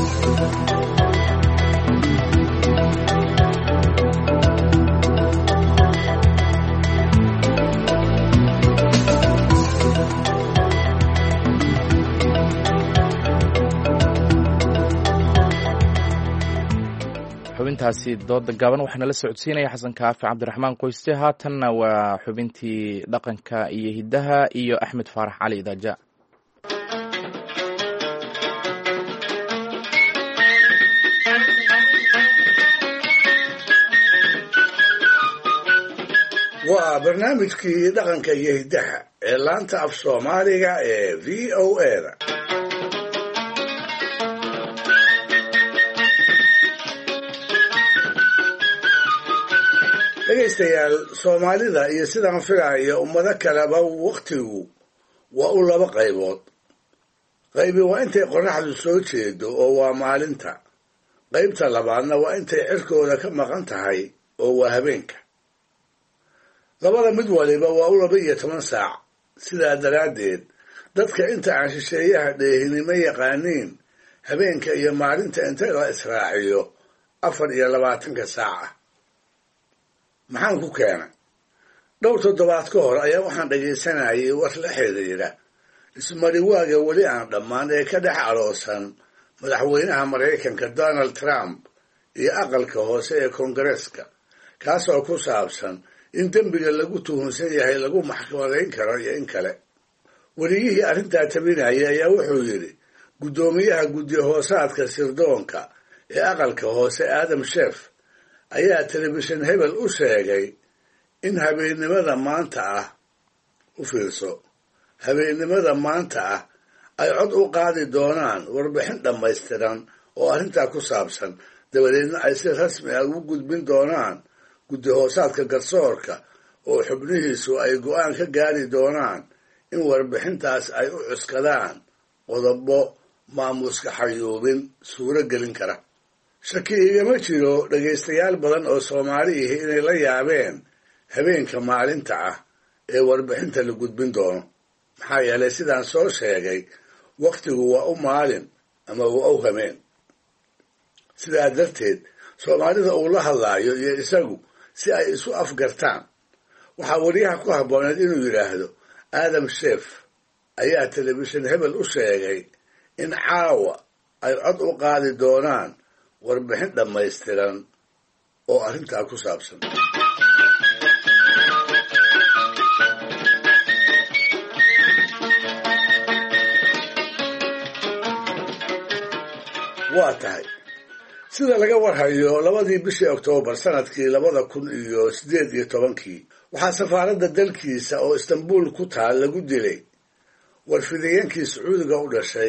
[SPEAKER 1] xubintaasi dooda gaaban waxaa nala socodsiinaya xasan kaafi cabdiraxmaan qoyste haatanna waa xubintii dhaqanka iyo hiddaha iyo axmed faarax cali idaaja
[SPEAKER 4] waa barnaamijkii dhaqanka iyo hiddaha ee laanta af soomaaliga ee v o a-da dhegaystayaal soomaalida iyo sidaan filayo ummado kaleba wakhtigu waa u laba qaybood qaybi waa intay qorraxdu soo jeedo oo waa maalinta qaybta labaadna waa intay cirkooda ka maqan tahay oo waa habeenka labada mid waliba waa u 12 saac sidaa daraaddeed dadka inta aan shisheeyaha dheehinimo yaqaaniin habeenka iyo maalinta inta la israaciyo 24 saac ah maxaan ku keenay dhowr toddobaad ka hor ayaa waxaan dhagaysanayay war la xiriira ismariwaaga weli aan dhammaan ee ka dhex aloosan madaxweynaha maraykanka donald trump iyo aqalka hoose ee koongareeska kaasoo ku saabsan in dembiga lagu tuhunsan yahay lagu maxkamadayn karo iyo in kale weliyihii arrintaa tabinayay ayaa wuxuu yidhi guddoomiyaha guddi hoosaadka sirdoonka ee aqalka hoose adam sheef ayaa telefishin hebel u sheegay in habeennimada maanta ah u fiirso habeennimada maanta ah ay cod u qaadi doonaan warbixin dhammaystiran oo arrintaa ku saabsan dabadeedna ay si rasmi ah ugu gudbin doonaan guddi hoosaadka garsoorka oo xubnihiisu ay go'aan ka gaari doonaan in warbixintaas ay u cuskadaan qodobo maamuuska xayuubin suuro gelin kara shaki igama jiro dhegaystayaal badan oo Soomaali ah inay la yaabeen habeenka maalinta ah ee warbixinta la gudbin doono maxaa yeelay sidaan soo sheegay waqtigu waa u maalin ama waa u habeen sidaa darteed Soomaalida uu la hadlaayo iyo isagu si ay isu afgartaan waxaa wariyaha ku habbooneed inuu yidhaahdo Adam Sheef ayaa telefishin hebel u sheegay in caawa ay cod u qaadi doonaan warbixin dhammaystiran oo arrintaa ku saabsan waa tahay sida laga warhayo 2 bishii Oktoobar sanadkii 2018 waxaa safaaradda dalkiisa oo Istanbul ku taal lagu dilay warfidayeenkii Sacuudiga u dhashay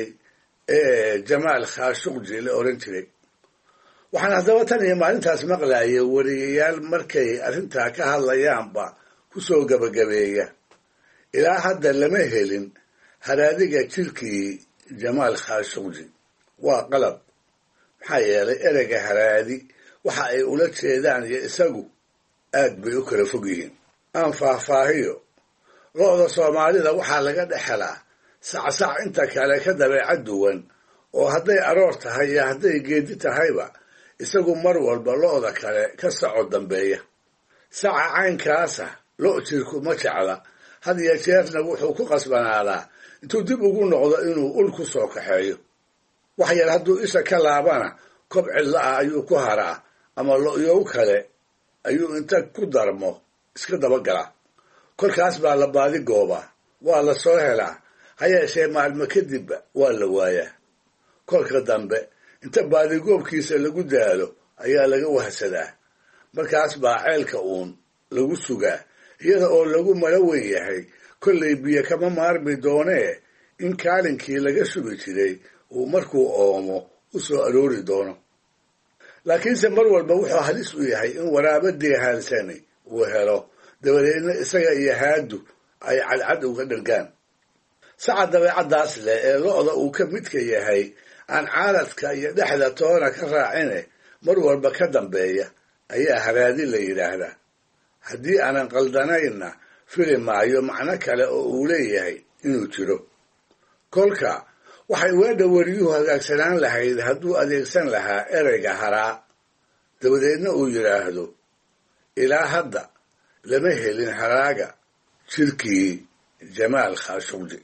[SPEAKER 4] ee Jamal Khashoggi la oran jiray waxaan haddaba tan iyo maalintaas maqlaayay wariyayaal markay arrintaa ka hadlayaanba ku soo gabagabeeya ilaa hadda lama helin haraadiga jirkii Jamal Khashoggi waa qalab maxaa yeelay ereyga haraadi waxa ay ula jeedaan iyo isagu aad bay u kala fog yihiin aan faahfaahiyo lo'da Soomaalida waxaa laga dhexelaa sacsac inta kale ka dabeecad duwan oo hadday aroor tahay iyo hadday geedi tahayba isagu mar walba lo'da kale ka soco dambeeya saca caynkaasa lo' jirku ma jecla had iyo jeerna wuxuu ku qasbanaadaa intuu dib ugu noqdo inuu ul ku soo kaxeeyo wax yar hadduu isha ka laabana kob cidla ah ayuu ku haraa ama lo'yow kale ayuu inta ku darmo iska dabagalaa kolkaas baa la baadi gooba waa la soo helaa ha yeeshee maalmo kadib waa la waayaa kolka dambe inta baadigoobkiisa lagu daalo ayaa laga wahsadaa markaas baa ceelka uun lagu sugaa iyada oo lagu mala weyn yahay kollay biyo kama maarmi doonee in kaalinkii laga shubi jiray uu markuu oomo u soo aroori doono laakiinse mar walba wuxuu halis u yahay in waraabadii haalsani uu helo dabadeedna isaga iyo haadu ay cadcad uga dhargaan saca dabeecaddaas leh ee lo'da uu ka midka yahay aan caaladka iyo dhexda toona ka raacine mar walba ka dambeeya ayaa haraadi la yidhaahdaa haddii aanan qaldanayna fili maayo macno kale oo uu leeyahay inuu jiro kolka waxay weedha wariyuhu hagaagsanaan lahayd hadduu adeegsan lahaa ereyga haraa dabadeedna uu yidhaahdo ilaa hadda lama helin haraaga jirkii Jamal Khashoggi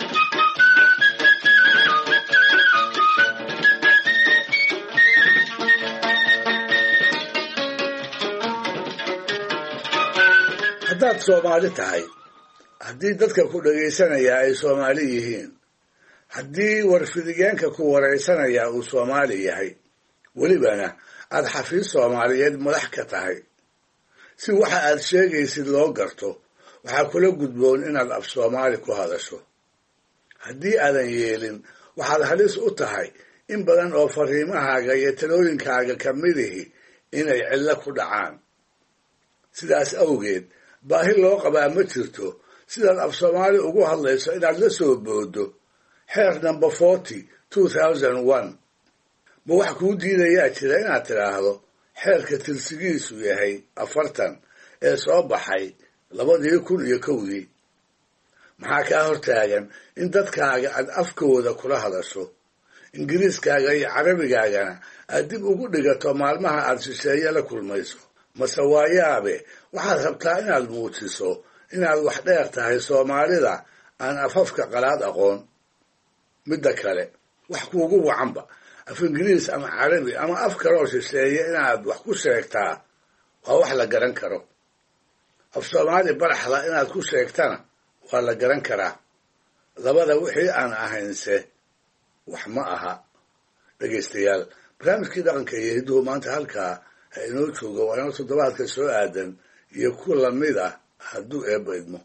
[SPEAKER 4] haddaad Soomaali tahay haddii dadka ku dhagaysanaya ay Soomaali yihiin haddii warfidiyeenka ku waraysanaya uu Soomaali yahay welibana aad xafiis Soomaaliyeed madax ka tahay si waxa aad sheegaysid loo garto waxaa kula gudboon inaad af Soomaali ku hadasho haddii aadan yeelin waxaad halis u tahay in badan oo fariimahaaga iyo talooyinkaaga ka midihi inay cidlo ku dhacaan sidaas awgeed baahi loo qabaa ma jirto sidaad af Soomaali ugu hadlayso inaad la soo boodo xeer number 40 2001 ma wax kuu diidayaa jira inaad tiraahdo xeerka tirsigiisu yahay 40 ee soo baxay 2001 maxaa kaa hortaagan in dadkaaga aad afkooda kula hadasho ingiriiskaaga iyo carabigaagana aad dib ugu dhigato maalmaha aad shisheeye la kulmayso mase waa yaabe waxaad rabtaa inaad muujiso inaad wax dheer tahay Soomaalida aan afafka qalaad aqoon. midda kale wax kuugu wacanba af ingiriis ama carabi ama af kaloo shisheeye inaad wax ku sheegtaa waa wax la garan karo. af soomaali baraxla inaad ku sheegtana waa la garan karaa. labada wixii aan ahaynse wax ma aha. dhegaystayaal, barnaamijkii dhaqanka iyo hidduhu maanta halkaa ha inoo joogo. waa inoo toddobaadka soo aadan iyo ku lamid ah hadduu eebba idmo.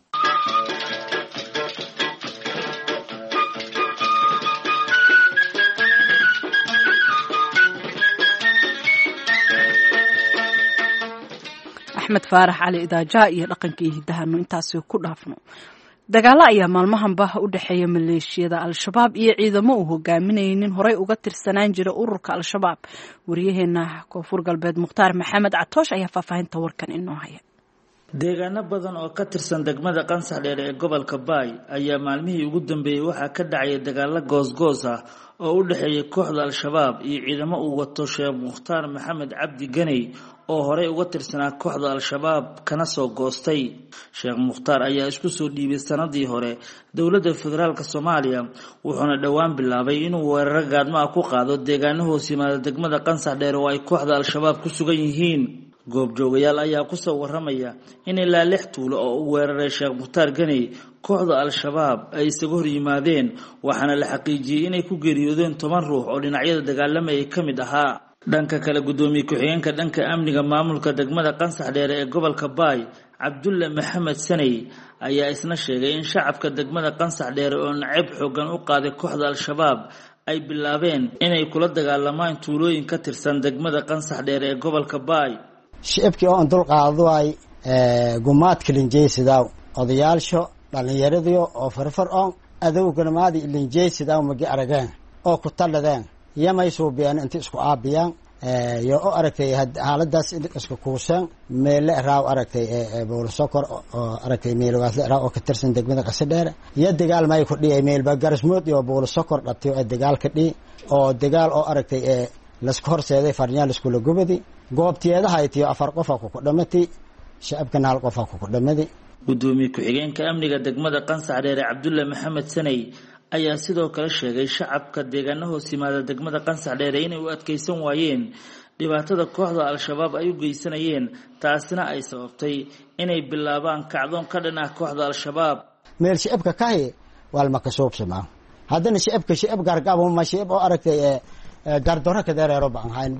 [SPEAKER 2] axmed faarax cali idaaja iyo dhaqankii hiddahanu intaasi ku dhaafno. dagaalo ayaa maalmahanba u dhexeeya maleeshiyada al-shabaab iyo ciidamo uu hogaaminayay nin horey uga tirsanaan jira ururka al-shabaab. wariyaheena koonfur galbeed mukhtaar maxamed catoosh ayaa faahfaahinta warkan inoo haya.
[SPEAKER 17] deegaano badan oo ka tirsan degmada qansax dheere ee gobolka baay ayaa maalmihii ugu dambeeyey waxaa ka dhacaya dagaalo goosgoos ah oo u dhexeeya kooxda al-shabaab iyo ciidamo uu wato sheekh mukhtaar maxamed cabdi ganey oo horey uga tirsanaa kooxda al-shabaab kana soo goostay. sheekh mukhtaar ayaa isku soo dhiibay sanadii hore dowladda federaalk soomaaliya wuxuuna dhowaan bilaabay inuu weeraro gaadmo ah ku qaado deegaano hoos yimaada degmada qansax dheere oo ay kooxda al-shabaab ku sugan yihiin. goobjoogayaal ayaa kusoo waramaya in ilaa 6 tuulo oo u weeraray sheekh mukhtaar ganey kooxda al-shabaab ay isaga hor yimaadeen, waxaana la xaqiijiyey inay ku geeriyoodeen 10 ruux oo dhinacyada dagaalamaya ka mid ahaa. dhanka kale gudoomiye ku-xigeenka dhanka amniga maamulka degmada qansax dheere ee gobolka baay cabdulle maxamed saney ayaa isna sheegay in shacabka degmada qansax dheere oo nacayb xoogan u qaaday kooxda al-shabaab ay bilaabeen inay kula dagaalamaan tuulooyin ka tirsan degmada qansax dheere ee gobolka baay.
[SPEAKER 18] shicibkii oo dulqaado ay gumaadka linjeysidaw odayaalsho dhallinyaradii oo farfar on adowganamaadii linjeysidaw magi arageen oo ku taladeen yamay suubiyaan inta isku aabiyaan yo oo aragtay xaaladaas isku kuusan meele raaw aragtay bool sokor oo aragtay meelwaas raaw oo ka tirsan degmada qasadheer iyo dagaal may ku dhiyay meelba garsmood iyo bool sokor dhabtay oo dagaal ka dhii oo dagaal oo aragtay lasku horseeday farnyaal isku la gubadi goobtiyada haytiyo 4 qof ku dhamatay shacabkana 1 qof ku dhamaday.
[SPEAKER 17] gudoomiye ku-xigeenka amniga degmada qansax dheere cabdulle maxamed saney ayaa sidoo kale sheegay shacabka deegaano hoos yimaada degmada qansax dheere inay u adkeysan waayeen dhibaatada kooxda al-shabaab ay u geysanayeen, taasina ay sababtay inay bilaabaan kacdoon ka dhan ah kooxda al-shabaab.
[SPEAKER 18] meel shacabka kahay walma ka soobsama haddana shacab gargaabo ma shacab oo aragtay gardoro ka dareero baan hayn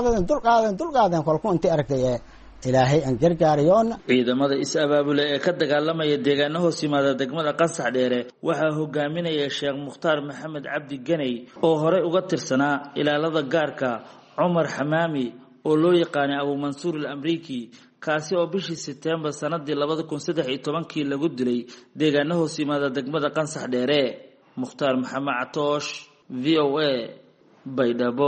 [SPEAKER 18] dulqaadan kolku inta aragtay ilaahay aan gargaariyoon.
[SPEAKER 17] ciidamada is-abaabule ee ka dagaalamaya deegaano hoos yimaada degmada qansax dheere waxaa hogaaminaya sheekh mukhtaar maxamed cabdi ganey oo horey uga tirsanaa ilaalada gaarka cumar xamaami oo loo yaqaanay abu mansuur al-amriiki, kaasi oo bishii September sanadii 2013 lagu dilay deegaano hoos yimaada degmada qansax dheere. mukhtaar maxamed catoosh, VOA, baydhabo.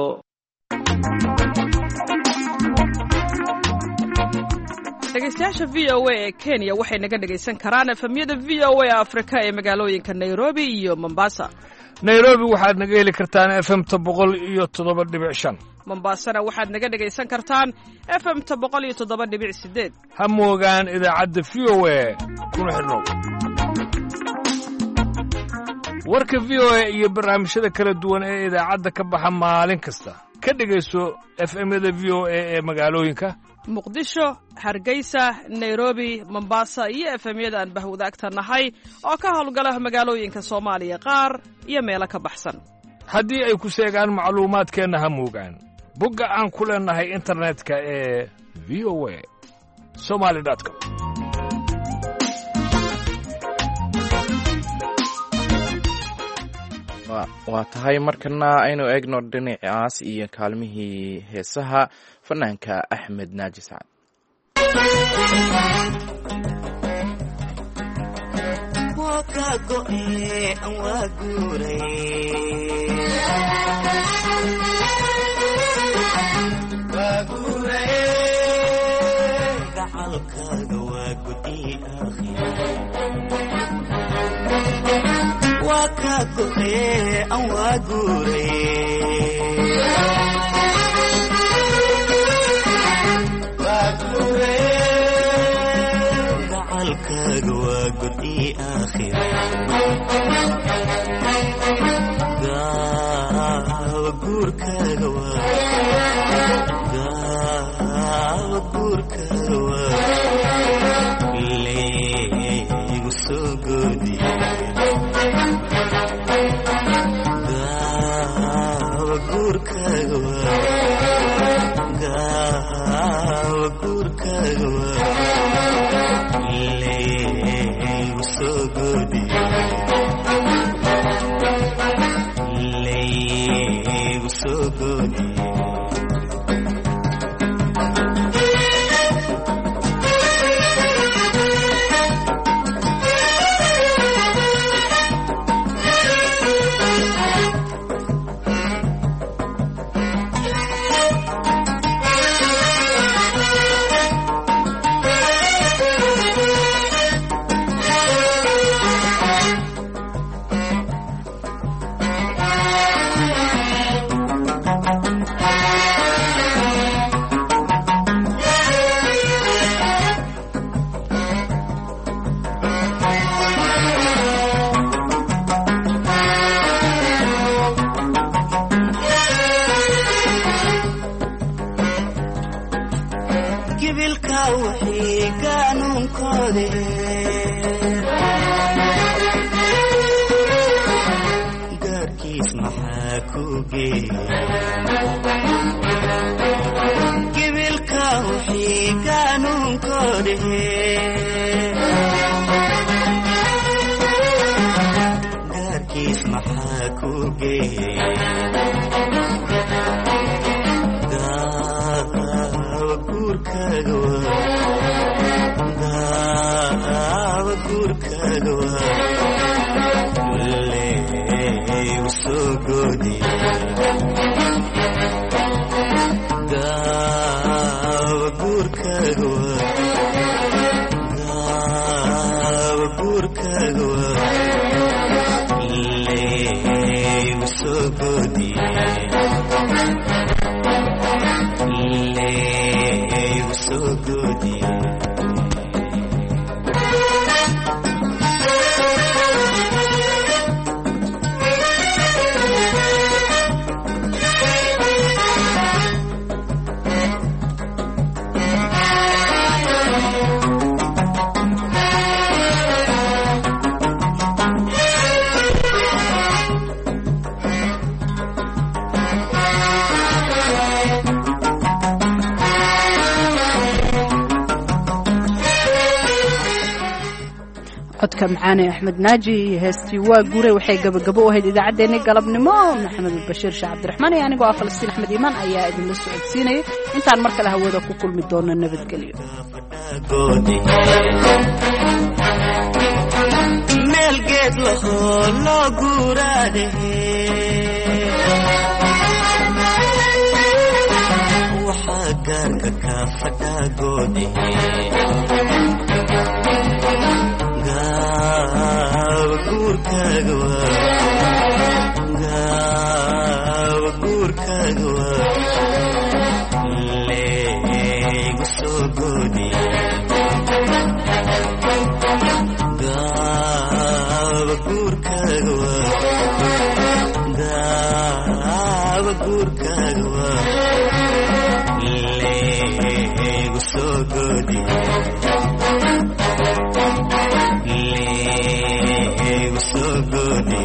[SPEAKER 19] dhegeystayaasha VOA ee Kenya waxay naga dhageysan karaan efemyada VOA Afrika ee magaalooyinka Nairobi iyo Mombasa.
[SPEAKER 20] Nairobi waxaad naga heli kartaan FM 107.5.
[SPEAKER 19] Mombasana waxaad naga dhageysan kartaan FM 107.8.
[SPEAKER 20] ha moogaan idaacadda VOA kuna xidhnow. warka VOA iyo barnaamijyada kala duwan ee idaacadda ka baxa maalin kasta ka dhageyso FM-yada VOA ee magaalooyinka
[SPEAKER 19] Muqdisho, Hargeysa, Nairobi, Mombasa iyo FM-yada aan bahwadaagta nahay oo ka howlgala magaalooyinka Soomaaliya qaar iyo meelo ka baxsan.
[SPEAKER 20] haddii ay ku sheegaan macluumaadkeena ha moogaan bogga aan ku leenahay internetka ee voa.somali.com.
[SPEAKER 1] waa tahay markana aynu eegno dhinacaas iyo kaalmihii heesaha fanaanka axmed naaji sacad.
[SPEAKER 21] guurkaaga waa god ii aakhira gaawa guurkaaga waa gaawa guurkaaga waa leegu soo goodi gaawa guurkaaga waa gaawa guurkaaga waa leegu soo goodi leegu soo goodi gaarkiis maxaa ku geegibilka wixii qaanuunkoode gaarkiis maxaa ku geeye gaawa guurkaaga waa gaawa guurkaaga waa leegu soo goodi gaawa guurkaaga waa gaawa guurkaaga waa leegu soo goodi leegu soo goodi
[SPEAKER 2] codka macaane axmed naaji iyo heestii waa guuray waxay gabagabo u ahayd idaacaddeenii galabnimo maxamed bashiir sheekh cabdiraxmaan iyo anigoo ah falastiin axmed iimaan ayaa idinla socodsiinayay intaan mar kale hawada ku kulmi doono nabadgelyo
[SPEAKER 21] meel geed lahoo loo guuraade waxaa gaarka kaa fadhaagoode gaawa guurkaaga waa gaawa guurkaaga waa leegu soo goodi gaawa guurkaaga waa gaawa guurkaaga waa leegu soo goodi leegu soo goodi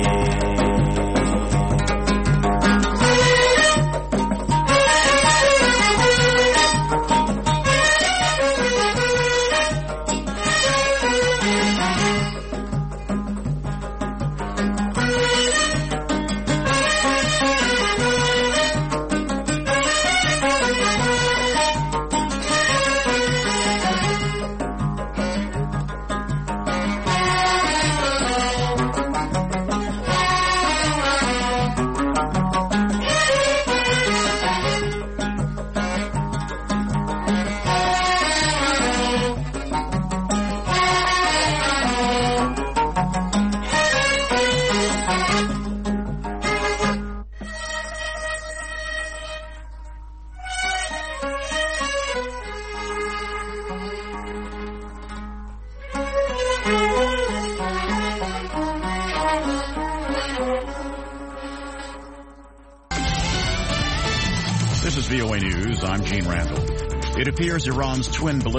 [SPEAKER 3] VOA News, I'm Gene Randall. It appears Iran's twin ballistic